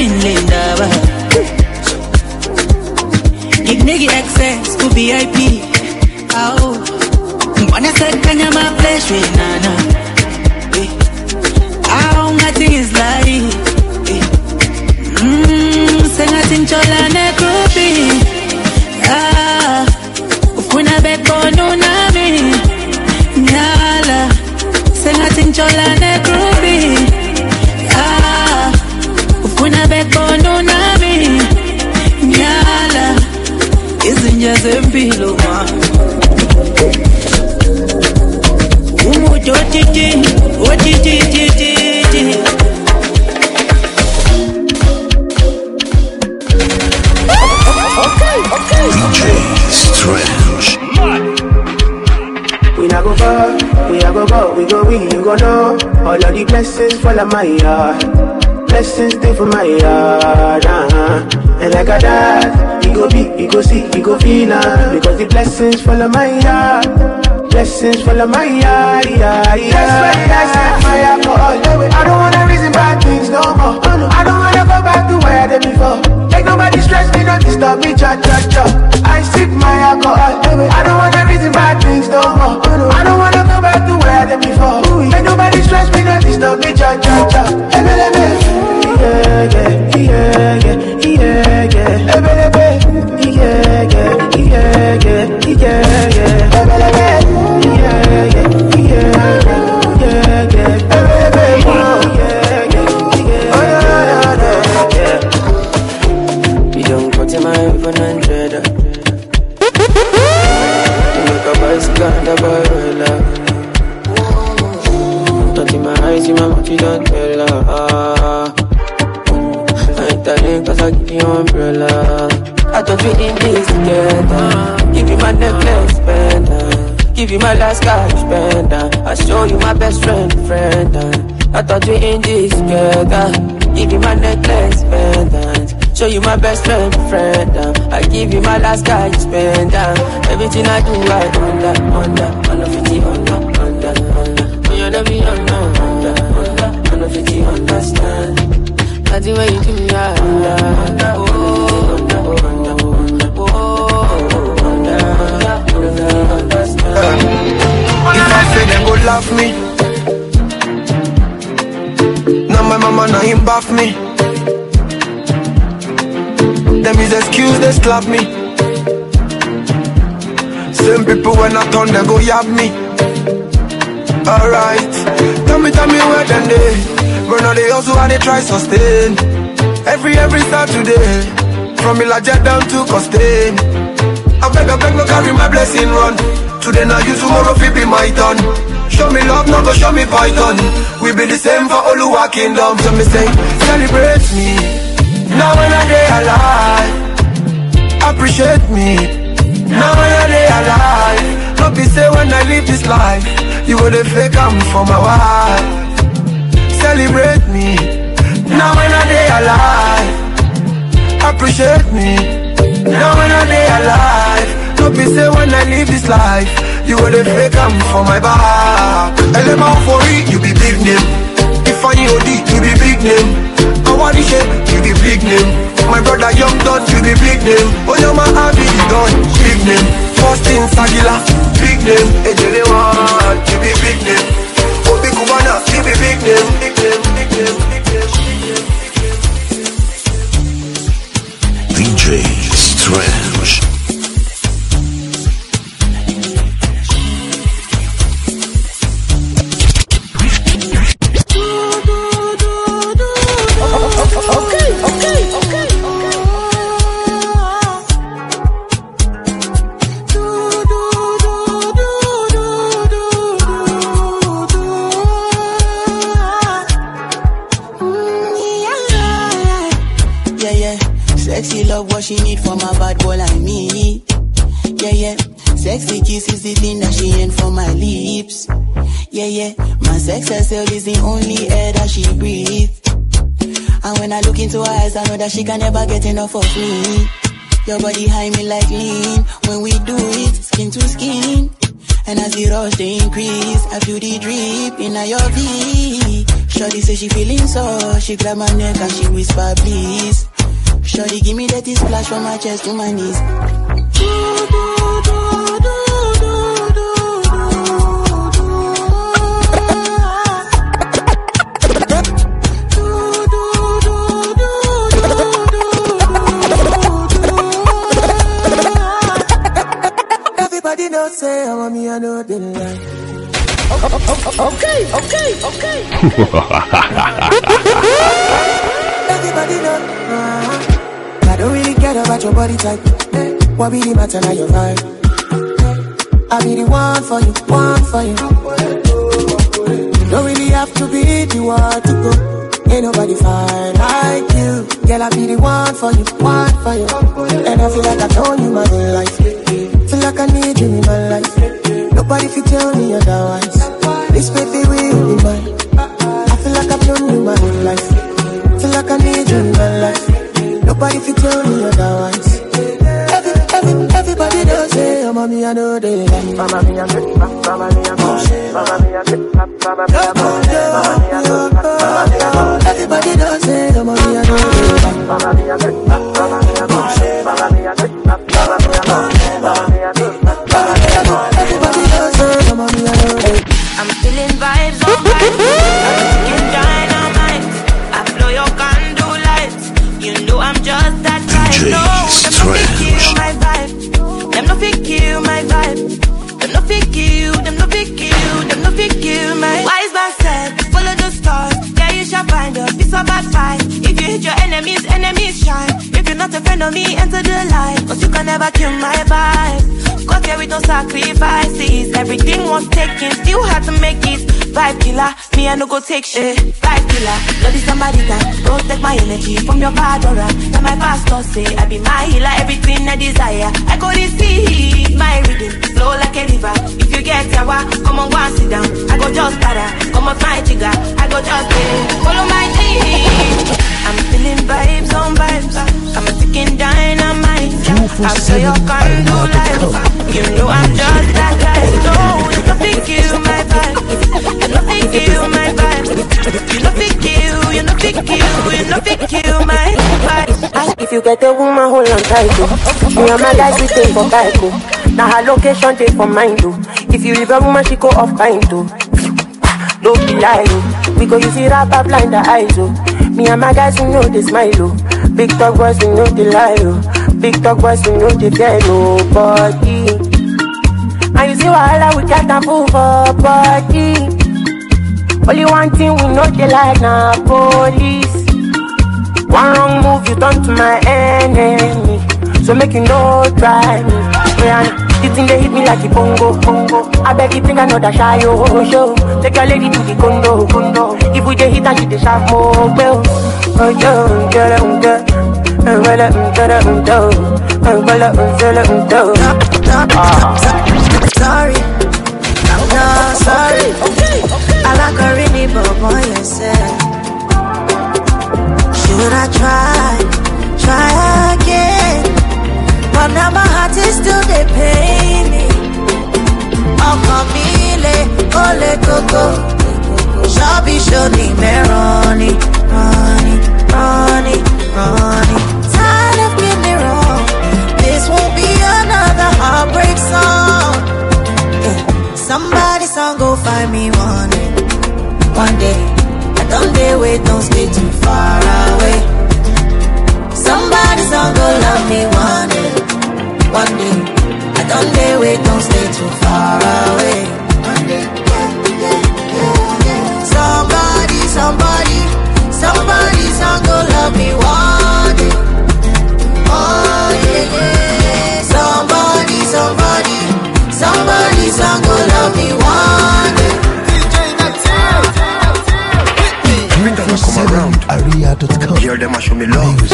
Finlay Ndaba. Give nigga access to V I P. Oh, wanna say kanya my flesh with nana. Oh, nothing is like. Mmm, say nothing chola ne groupie. Ah, ufuna backbone unami. Nyala, say nothing chola ne groupie. Ah, ufuna backbone unami. Nyala, izinja zempilo ma. Umu jotiti, otiti titi. D J Strange. We not go far, we not go go, we go win, you go know. All of the blessings fall on my yard. Blessings stay for my yard, uh-huh. And like a dad, we go be, we go see, we go feel uh, because the blessings fall on my yard. Blessings fall on my yard, yeah, yeah. That's why I set my alcohol. I don't wanna reason bad things no more. I don't wanna go back to where I did before. Make nobody stress me, don't disturb me, cha cha cha. I sip my alcohol. I don't wanna reason bad things no more. I don't wanna go back to where I did before. Make nobody stress me, don't disturb me, cha cha cha. Ebe lebe, yeah yeah yeah yeah yeah yeah. Ebe lebe, yeah yeah yeah yeah yeah yeah. Ebe lebe, yeah yeah yeah yeah yeah. Ebe lebe, yeah yeah yeah. Oh yeah yeah yeah. You don't cut in my one hundred. You make a bicycle and a barrel. Not in my eyes, in my mouth, you don't tell her. I ain't telling cause I give you umbrella. I thought we in this together. Give you my necklace, pendant. Give you my last cash, pendant. I show you my best friend, friend. I thought we in this together. Give you my necklace, pendant. Show you my best friend, friend. I give you my last cash, pendant. Everything I do, I under, under, under fifty, under, under, under. You never be under, under, under, under fifty, understand. Nothing when you do me, I under, under, oh, under, oh, under, oh, under, under, understand. If I say them go laugh me, now my mama now him bath me. Them is excuse they slap me. Same people when I turn they go yab me. Alright, tell me, tell me where them they. But now they also and they try sustain. Every, every Saturday, from Ilaja down to Costain. I beg, I beg, no carry my blessing run. Today now you, tomorrow fi be my turn. Show me love, now go show me python. We be the same for Oluwa kingdom. So me say, celebrate me. Now when I day alive, appreciate me. Now when I day alive, don't be say when I live this life, you go to fake I'm for my wife. Celebrate me. Now when I day alive, appreciate me. Now when I day alive, don't be say when I live this life, you go to fake I'm for my back. Element for it, you be big name. If I O D, you be big name. I want the shape, you be big name. My brother Young Don, you be big name. Oh, your man Abby, you done, big name. First in Sagila, big name. Ejele One, you be big name. Obi Kubana, you be big name. Big name, big name, big name. D J Strange. Sexy love what she need from a bad boy like me. Yeah, yeah. Sexy kiss is the thing that she ain't for my lips. Yeah, yeah. My sex herself is the only air that she breathes. And when I look into her eyes, I know that she can never get enough of me. Your body high me like lean. When we do it, skin to skin. And as the rush they increase, I feel the drip in your V. Shorty say she feeling so, she grab my neck and she whisper please. Shorty give me that splash from my chest to my knees. Everybody know say I want me, I know they lie. Okay, okay, okay. Everybody know. Uh-huh. I don't really care about your body type. What be the matter now your vibe? I be the one for you, one for you. Don't really have to be the one to go. Ain't nobody fine like you. Girl, I be the one for you, one for you. And I feel like I've known you my whole life. Feel like I need you in my life. Nobody can tell me otherwise. This baby will be mine. I feel like I've known you my whole life. Feel like I need you in my life. Nobody can tell me otherwise. Every, every, everybody does say, oh, mommy, I know they like me. Mama, me, I'm good. Mama, me, I'm good. Mama, me, I'm good. Mama, me, I'm good. Everybody does say, oh, mommy, I know they like me. Mama, me, I'm good. Mama, me, I'm good. Mama, me, I'm good. Mama, me, I'm good. Mama, me, I'm good. Everybody does say, oh, mommy, I know they like me. I'm feeling vibes on vibes. I'm thinking dynamite. I blow your candle lights. You know I'm just that type. No, them no fit kill my vibe. Them no fit kill my vibe. Them no fit kill. Them no fit kill. Them no fit kill my. Wise man said, follow the stars. Yeah, you shall find a piece of bad fight. If you hit your enemies, enemies shine. If you're not a friend of me, enter the light. Cause you can never kill my vibe. Got here with no sacrifices. Everything was taken, still had to make it. Vibe killer, me I no go take shit. Vibe killer, bloody somebody that protect my energy from your bad aura. Now my pastor say I be my healer, everything I desire. I go receive my rhythm, flow like a river. If you get yawa, come on go and sit down. I go just para, come off my trigger. I go just pay, follow my dream. I'm feeling vibes on vibes. I'm a ticking dynamite. I'll show your candle light. You know I'm just that guy. No, you don't think you my vibe. You don't think you my vibe. You don't think you, you don't think you, you don't think you my vibe. If you get a woman, hold on tight, oh. Me and my guys, we stay for Geico. Now her location, take for mine, too. If you leave a woman, she go off kind, too. Don't be lying. We go use it up, blind the eyes, oh. Me and my guys, we know they smile, oh. Big talk boys, we know they lie, oh. Big talk boys, we know they fear nobody. And you see why we can't move for body. Only one thing we know they like now, police. One wrong move, you turn to my enemy. So make you no try me. Yeah, you think they hit me like a bongo, bongo. I bet you think I know that shy, oh, show. Take your lady to the condo, condo. If we get hit and she dey sharp more, well. Oh, yo, get it, get it. I'm gonna, I'm gonna, I'm gonna, I'm gonna, I'm gonna, Sorry, I'm not sorry. I like a really boy yourself. Should I try, try again? But now my heart is still they pain me. Oh, Camille, ole coco. Shabby, show me Meroni, Ronnie, Ronnie, Ronnie. Tired of getting it wrong. This won't be another heartbreak song. Yeah. Somebody song go find me one day. One day. I don't dare wait, don't stay too far away. Somebody song go love me one day. One day. I don't dare wait, don't stay too far away. One day. Somebody, somebody, somebody song go love me one day. Oh yeah, yeah. Somebody, somebody, somebody song go love me one day. Come around. Aria dot com. Hear them and show me love. D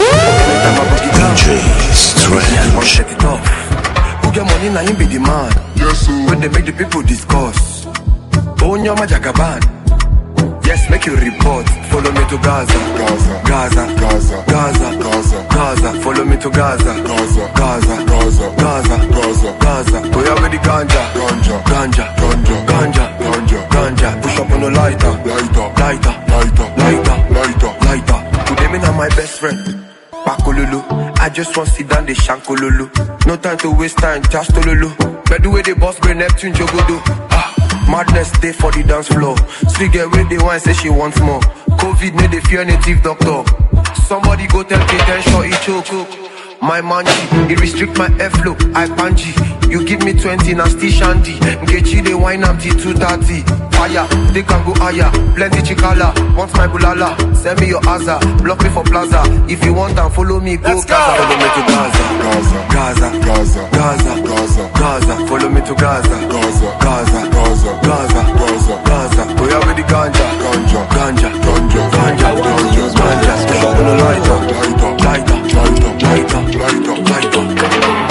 J Strange. Set it off. Who get money now him be the man. Yes, sir. When they make the people discuss. Own your Majagaban. Yes, make you report. Follow me to Gaza. Gaza. Gaza. Gaza. Gaza. Gaza. Gaza. Follow me to Gaza. Gaza. Gaza. Gaza. Gaza, Gaza, Gaza, Gaza. Go out with the ganja, ganja, ganja, ganja, ganja, ganja, ganja. Push up on the lighter, lighter, lighter, lighter, lighter, lighter, lighter. Today me not my best friend. Pakolulu, I just want to sit down the shankolulu. No time to waste time, just tolulu. But the way the boss bring Neptune Jogodo. Ah, madness stay for the dance floor. Sweet girl with the wine say she wants more. COVID made the fear native doctor. Somebody go tell K-ten short he choke. My manji, it restrict my airflow. I panji, you give me twenty now still shandy. Ngechi they wine am till two thirty. Fire, they can go higher. Plenty chikala, want my bulala. Send me your Aza, block me for plaza. If you want and follow me, go Gaza. Follow me to Gaza, Gaza, Gaza, Gaza, Gaza, Gaza. Follow me to Gaza, Gaza, Gaza, Gaza, Gaza, Gaza, Gaza. Go out with the ganja, ganja, ganja, ganja, ganja, ganja, ganja. Push up on the lighter, lighter, lighter, lighter, lighter, lighter, lighter.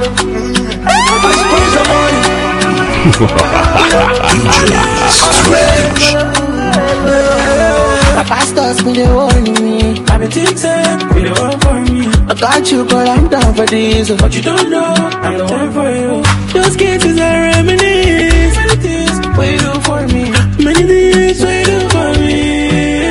My pastors be the warning me. I've been texting, be the one for me. I got you, but I'm down for this. But you don't know, I'm the one for you. Those cases I reminisce. Many things, what you do for me. Many things, what you do for me.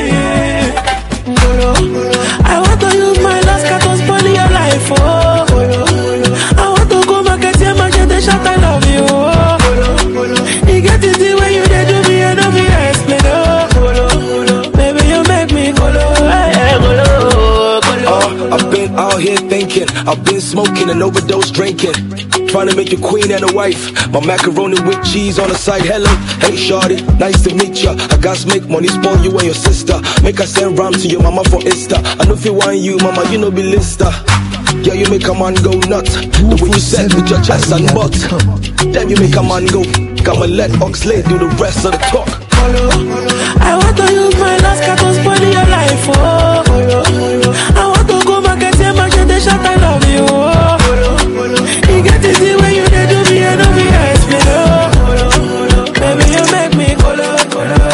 I want to use my last card to spoil your life, oh. I want to go back and tell my generation I love you, oh. You get to see when you did to me and don't be explain, oh. Baby, you make me go low, go low, go low. Uh, I've been out here thinking, I've been smoking and overdose drinking. Trying to make you queen and a wife. My macaroni with cheese on the side. Hello, hey shawty, nice to meet ya. I got to make money, spoil you and your sister. Make I send rhyme to your mama for Insta. I know if you want you, mama, you know be lister. Yeah, you make a man go nuts. The way you said with your chest and butt. Then you make a man go. I'ma let Oxlade do the rest of the talk. I want to use my last card to spoil your life, oh. I want to go back and tell my generation I love you, oh. You get to see when you did to me and don't be explain, oh. Baby, you make me go low, go low.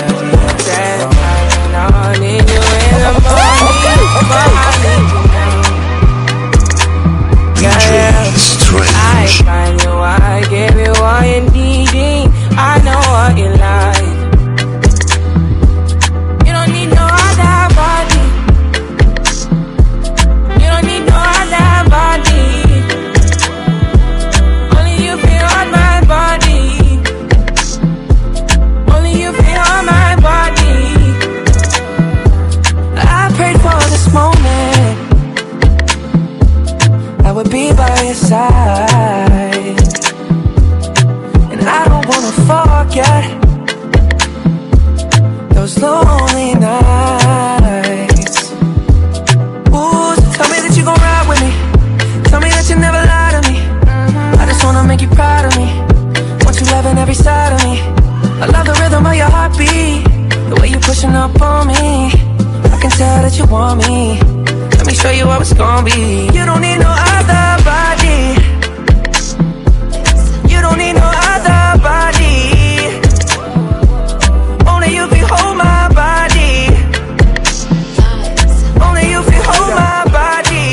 I need you in the morning, but I need you now. Yeah, I find you, I give you all you need. I know what you like. You don't need no other body. You don't need no other body. Only you feel on my body. Only you feel on my body. I prayed for this moment. I would be by your side. I don't wanna forget those lonely nights. Ooh, so tell me that you gon' ride with me. Tell me that you never lie to me. I just wanna make you proud of me. Want you loving every side of me. I love the rhythm of your heartbeat, the way you pushing up on me. I can tell that you want me. Let me show you how it's gon' be. You don't need no other body. You don't need no other body. Only you can hold my body. Only you can hold my body.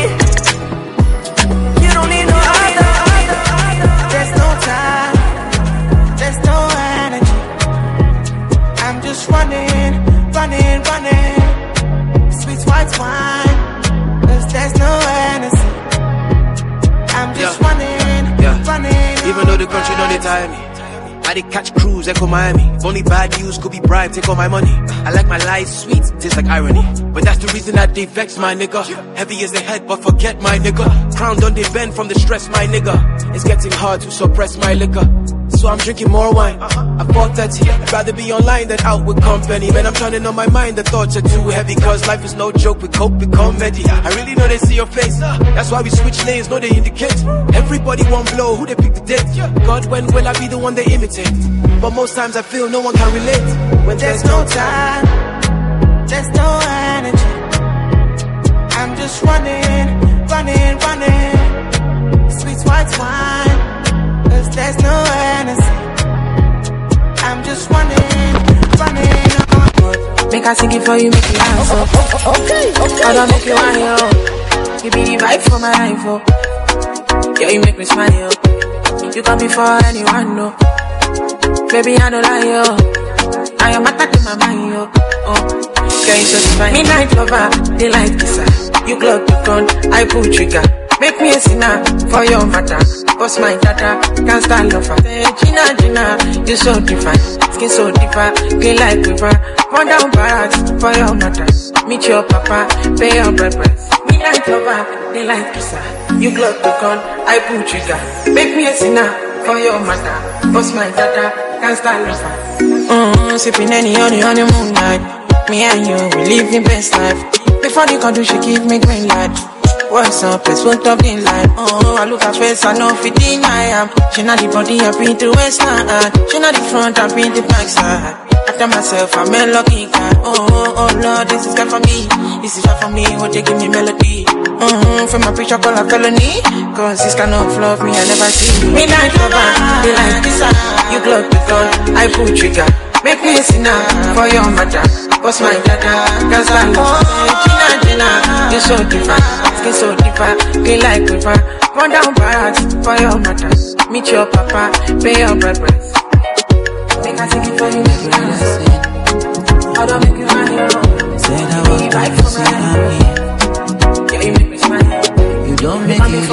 You don't need no other. There's no time, there's no energy. I'm just running, running, running. Sweet white wine, cause there's no energy. I'm just Yeah. running, Yeah. running. Even though the country don't they tire me, I did catch cruise, echo Miami. If only bad news could be bribed, take all my money. I like my life sweet, tastes like irony. But that's the reason that they vex my nigga. Heavy as the head, but forget my nigga. Crown done they bend from the stress, my nigga. It's getting hard to suppress my liquor. So I'm drinking more wine. I bought that tea. I'd rather be online than out with company. Man, I'm trying to know my mind. The thoughts are too heavy. Cause life is no joke. We cope with comedy. I really know they see your face. That's why we switch lanes. No, they indicate. Everybody won't blow. Who they pick the date? God, when will I be the one they imitate? But most times I feel no one can relate. When There's no time, there's no energy. I'm just running, running, running. Sweet white wine, cause there's no energy. I'm just running, running on. Make I sing it for you, make you dance up. Okay, okay. I don't make you want you. You be the vibe for my life, oh. Yeah, you make me smile, yo. You got me for anyone, no. Baby, I don't lie, yo. I am attacked in my mind, yo. Oh, yeah, you so fine. Midnight lover, daylight kisser. You clock the gun, I pull trigger. Make me a sinner for your matter. Boss my data, can't stand lover. Hey, Gina, Gina, you so different. Skin so deeper, clean like river. Run down barracks for your matter. Meet your papa, pay your bread breath. Midnight lover, daylight kisser. You clock the gun, I pull trigger. Make me a sinner for your matter. Boss my data, can't stand lover. Mm-hmm, sipping any honey on the moonlight. Me and you, we live the best life. Before the country, she give me green light. What's up, it's one top in line. Oh, I look at face, I know fit deny am. She not the body, I beat the waistline. She not the front, I beat the backside. After myself, I'm a lucky guy. Oh, oh, oh, Lord, this is good for me. This is good for me, what they give me melody. Mm-hmm, from my preacher, call a felony. Cause this kind of love me, I never see. Midnight lover, they like this. You clock the gun, I pull trigger. Make me a sinner for your matter. What's my dada? Can't stand up. Gina, Gina, you're so different. Skin so deeper, clean like river. Run down barracks for your matter. Meet your papa, pay your bread breath. Make I take it for you, make you understand. I don't make you money, no. Said I was like to see I'm here. Yeah, you make me smile. You don't make it easy,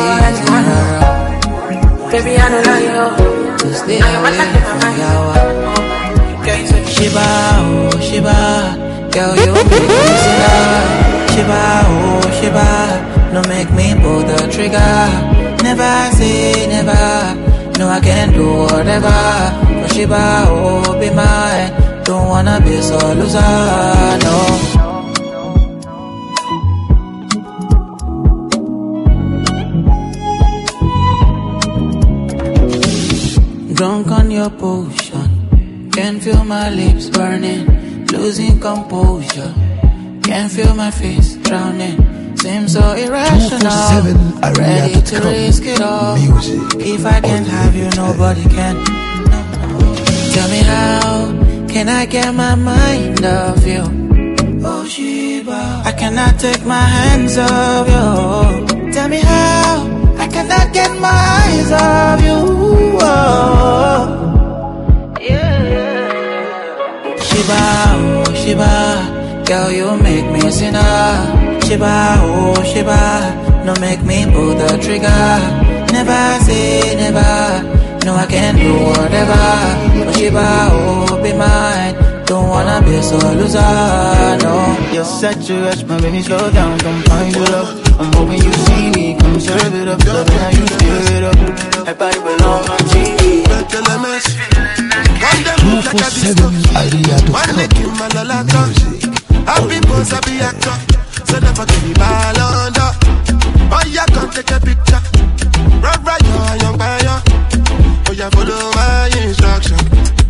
baby, I don't lie, yo. to stay away from your Shiba, oh Shiba, girl you make me sinner. Shiba, oh Shiba, no make me pull the trigger. Never say never, no I can do whatever. But Shiba, oh be mine, don't wanna be so loser, no. Drunk on your potion, can feel my lips burning, losing composure. Can feel my face drowning, seems so irrational. Ready to risk it all. Music. If I can't have you, nobody can. No. Tell me how can I get my mind off you? Oh Shiba, I cannot take my hands off you. Tell me how I cannot get my eyes off you. Oh. Shiba, oh Shiba, girl you make me sinner. Shiba, oh Shiba, no make me pull the trigger. Never say never, no I can do whatever. But Shiba, oh be mine, don't wanna be so loser, no. You're set to rush, my baby slow down, come find your love. I'm hoping you see me, come serve it up, love how you stir it up. Everybody belong on T V. two forty-seven idea dot com Music. Happy boss, happy actor. So never give me ball under. Oh, yeah, come take a picture. Run right, you're a young buyer. Oh, yeah, follow my instruction.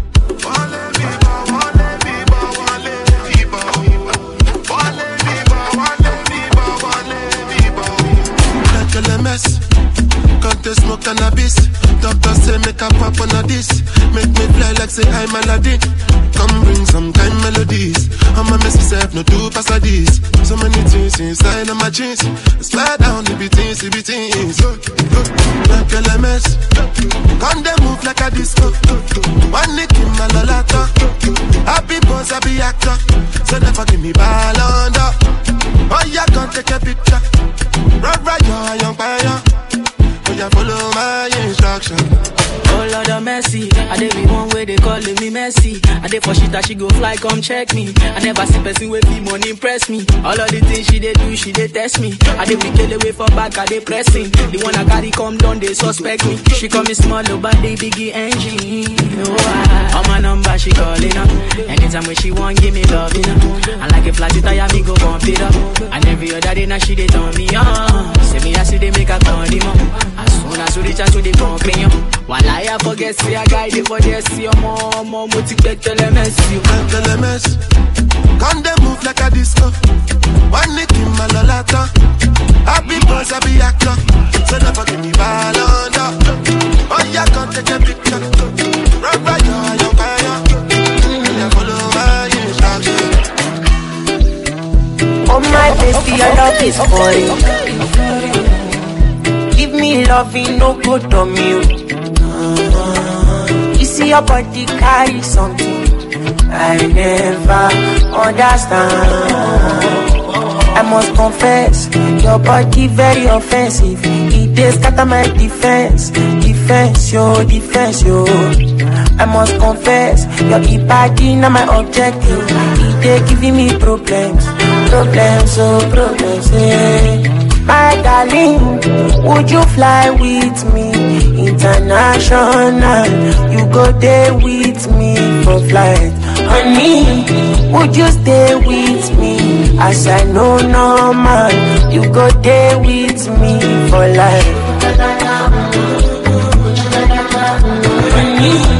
L M S, can't they smoke cannabis? Doctor say make a pop on a this. Make me fly like say I'm Aladdin. Come bring some kind melodies. I'm a messy self, no two pass like this. So many things inside of my jeans. Slide down, the beatings, the beatings. Like L M S, can't they move like a disco? One nick in my lolata. Happy boss, happy actor. So never give me ball under. Oh yeah, can't take a picture. Right, right, you're a young fire. Oh, yeah, follow my instruction. Oh, Lord of mercy. I did be one way they calling me messy. I did for shit that she go fly, come check me. I never see person with me money impress me. All of the things she they do, she they test me. I did be kill away for back, I they pressing. The one I carry come down, they suspect me. She call me small, but they biggie engine. Oh, I, on my number, she calling up. Anytime when she want, give me love, you know. I like a flat tire, me go bump it up. And every other day, now she they turn me on. Say me, I see they make a turn them up. As soon as we reach out to the pumping, yo. While I forget, see a guy, they for there, see your mom, mom, what you get, L M S, you. L M S, can't they move like a disco? One nick in my lolata. Happy boss, happy actor. So never give me ball under. Oh, yeah, can't take a picture. Run right, you're a young fire. Yeah, follow my instruction. Oh, my bestie, I love this boy. Give me love. loving no good on me. You see your body carry something I never understand. I must confess, your body very offensive. It is scatter my defense, defense, yo, defense, yo. I must confess, your body not my objective. It is giving me problems, problems, oh, problems, yeah. My darling, would you fly with me international? You go there with me for flight. Honey, would you stay with me? As I know no man, you go there with me for life. Honey,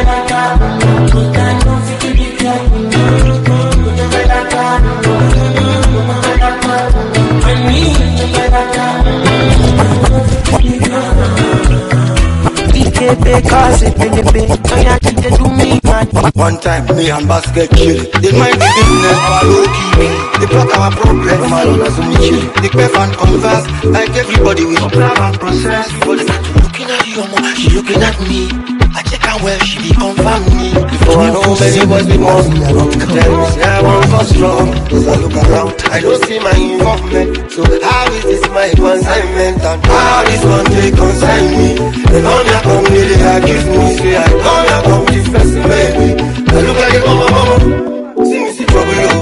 because it really big, they do me mad. One time, me and Bass get chilly. They mind the business, follow key. They block our progress, my own as me chilly. They pep and converse, like everybody with plan and process. Everybody start looking at you, she looking at me. I check her well, she be confirm me. Before I know many boys be more. Tell me, say I want for strong. As I look around, I don't see my involvement. So how is this my consignment? And how this one they consign me? They don't ya come really accuse me. Say I don't ya come defense baby. I look like a mama mama. See me see trouble yo.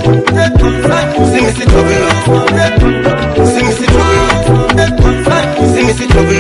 See me see trouble yo. See me see trouble yo. See me see trouble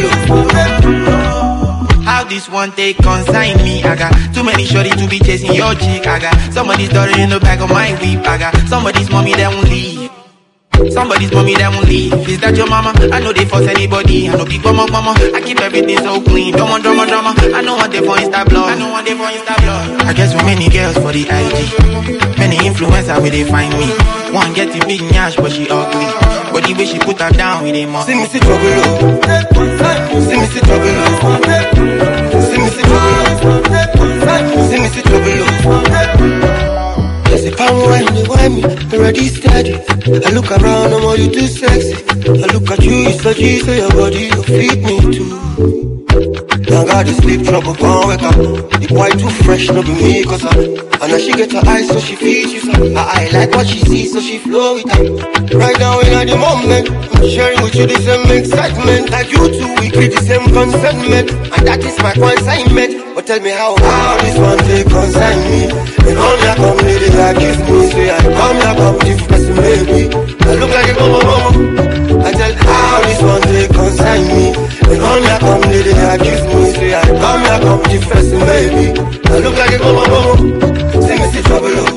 yo. How this one take consign me? I got too many shorty to be chasing your chick. I got somebody's daughter in the back of my whip. I got somebody's mommy that won't leave. Somebody's mommy that won't leave. Is that your mama? I know they force anybody. I know big mama mama. I keep everything so clean. Don't want drama drama. I know what they for Insta blog. I know what they for Insta blog. I guess with many girls for the I G. Many influencers where they find me. One get the big nyash but she ugly. But the way she put her down with them. See me see trouble low. See me see trouble low. See me see trouble low. See me see trouble low. There's a palm wine, they wine me, already steady. I look around, I'm all you too sexy. I look at you, you so G, so your body, you feed me too. Young got this sleep trouble, can't wake up. The boy too fresh, no be me, cause I and now she get her eyes, so she feeds you, so I, I like what she sees, so she flow with her. Right now, in at the moment, I'm sharing with you the same excitement. Like you two, we create the same consentment. And that is my consignment. But tell me how, how this one take consign me. And only I come lady like kiss me. Say I come here, come different baby. I look like a mama mama. I tell how this one take consign me. And only I come lady like kiss me. Say I come here, come different baby. I look like a mama mama. See me see trouble oh.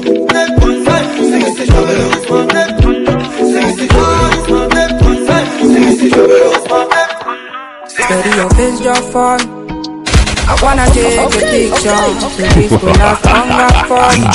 See me see trouble oh. See me see trouble oh. See me see trouble oh. Steady your face, your phone. I wanna take a picture. Please go last longer for D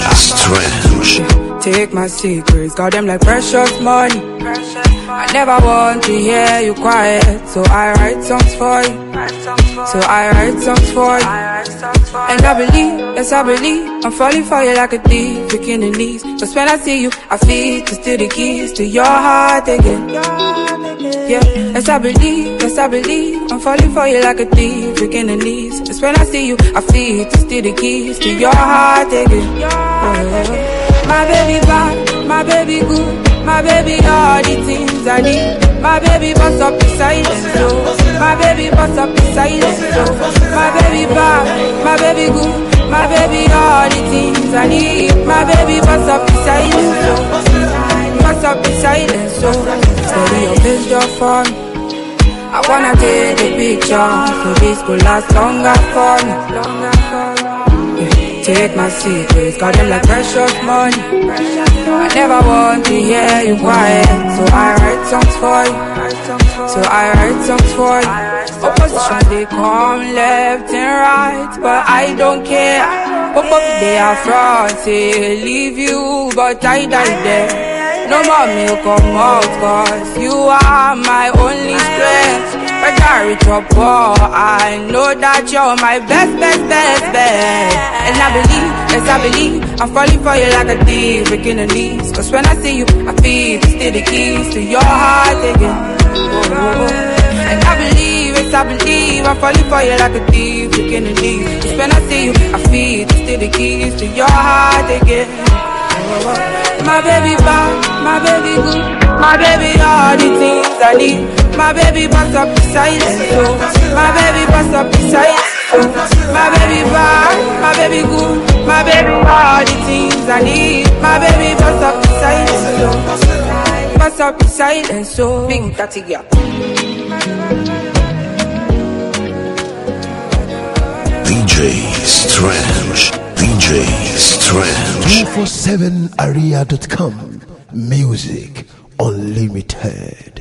J Strange. Take my secrets, got them like precious money. I never want to hear you quiet, so I write songs for you. So I write songs for you. And I believe, yes I believe, I'm falling for you like a thief, picking the knees. Cause when I see you, I feel to steal the keys to your heart again. Yeah, yes I believe, yes I believe, I'm falling for you like a thief, picking the knees. Cause when I see you, I feel to steal the keys to your heart again. Yeah. My baby bad, my baby good, my baby all the things I need. My baby bust up the silence, oh. My baby bust up the silence, oh. My baby bad, my baby good, my baby all the things I need. My baby bust up the silence, oh. Bust up the silence, oh. Steady your face, your phone. I wanna take a picture, so this could last longer for me. Take my secrets, got them like precious money. I never want to hear you quiet, so I write songs for you. So I write songs for you. Opposition they come left and right, but I don't care. Pop up they are front, say leave you, but I die there. No more milk come out, cause you are my only strength. Whether I reach or poor, I know that you're my best, best, best, best. And I believe, yes I believe, I'm falling for you like a thief, breaking the knees. Cause when I see you, I feel to steal the keys to your heart again. Oh, oh. And I believe, yes I falling for you like a thief, taking a leave. Just when I see you, I feel it's still the keys to your heart again. My baby bad, my baby good, my baby all the things I need. My baby bust up the silence, so my baby bust up the silence, so my baby bad, my baby good, my baby all the things I need. My baby bust up the silence, so bust up the silence, so big daddy girl. D J Strange, D J Strange. two forty-seven area dot com. Music Unlimited.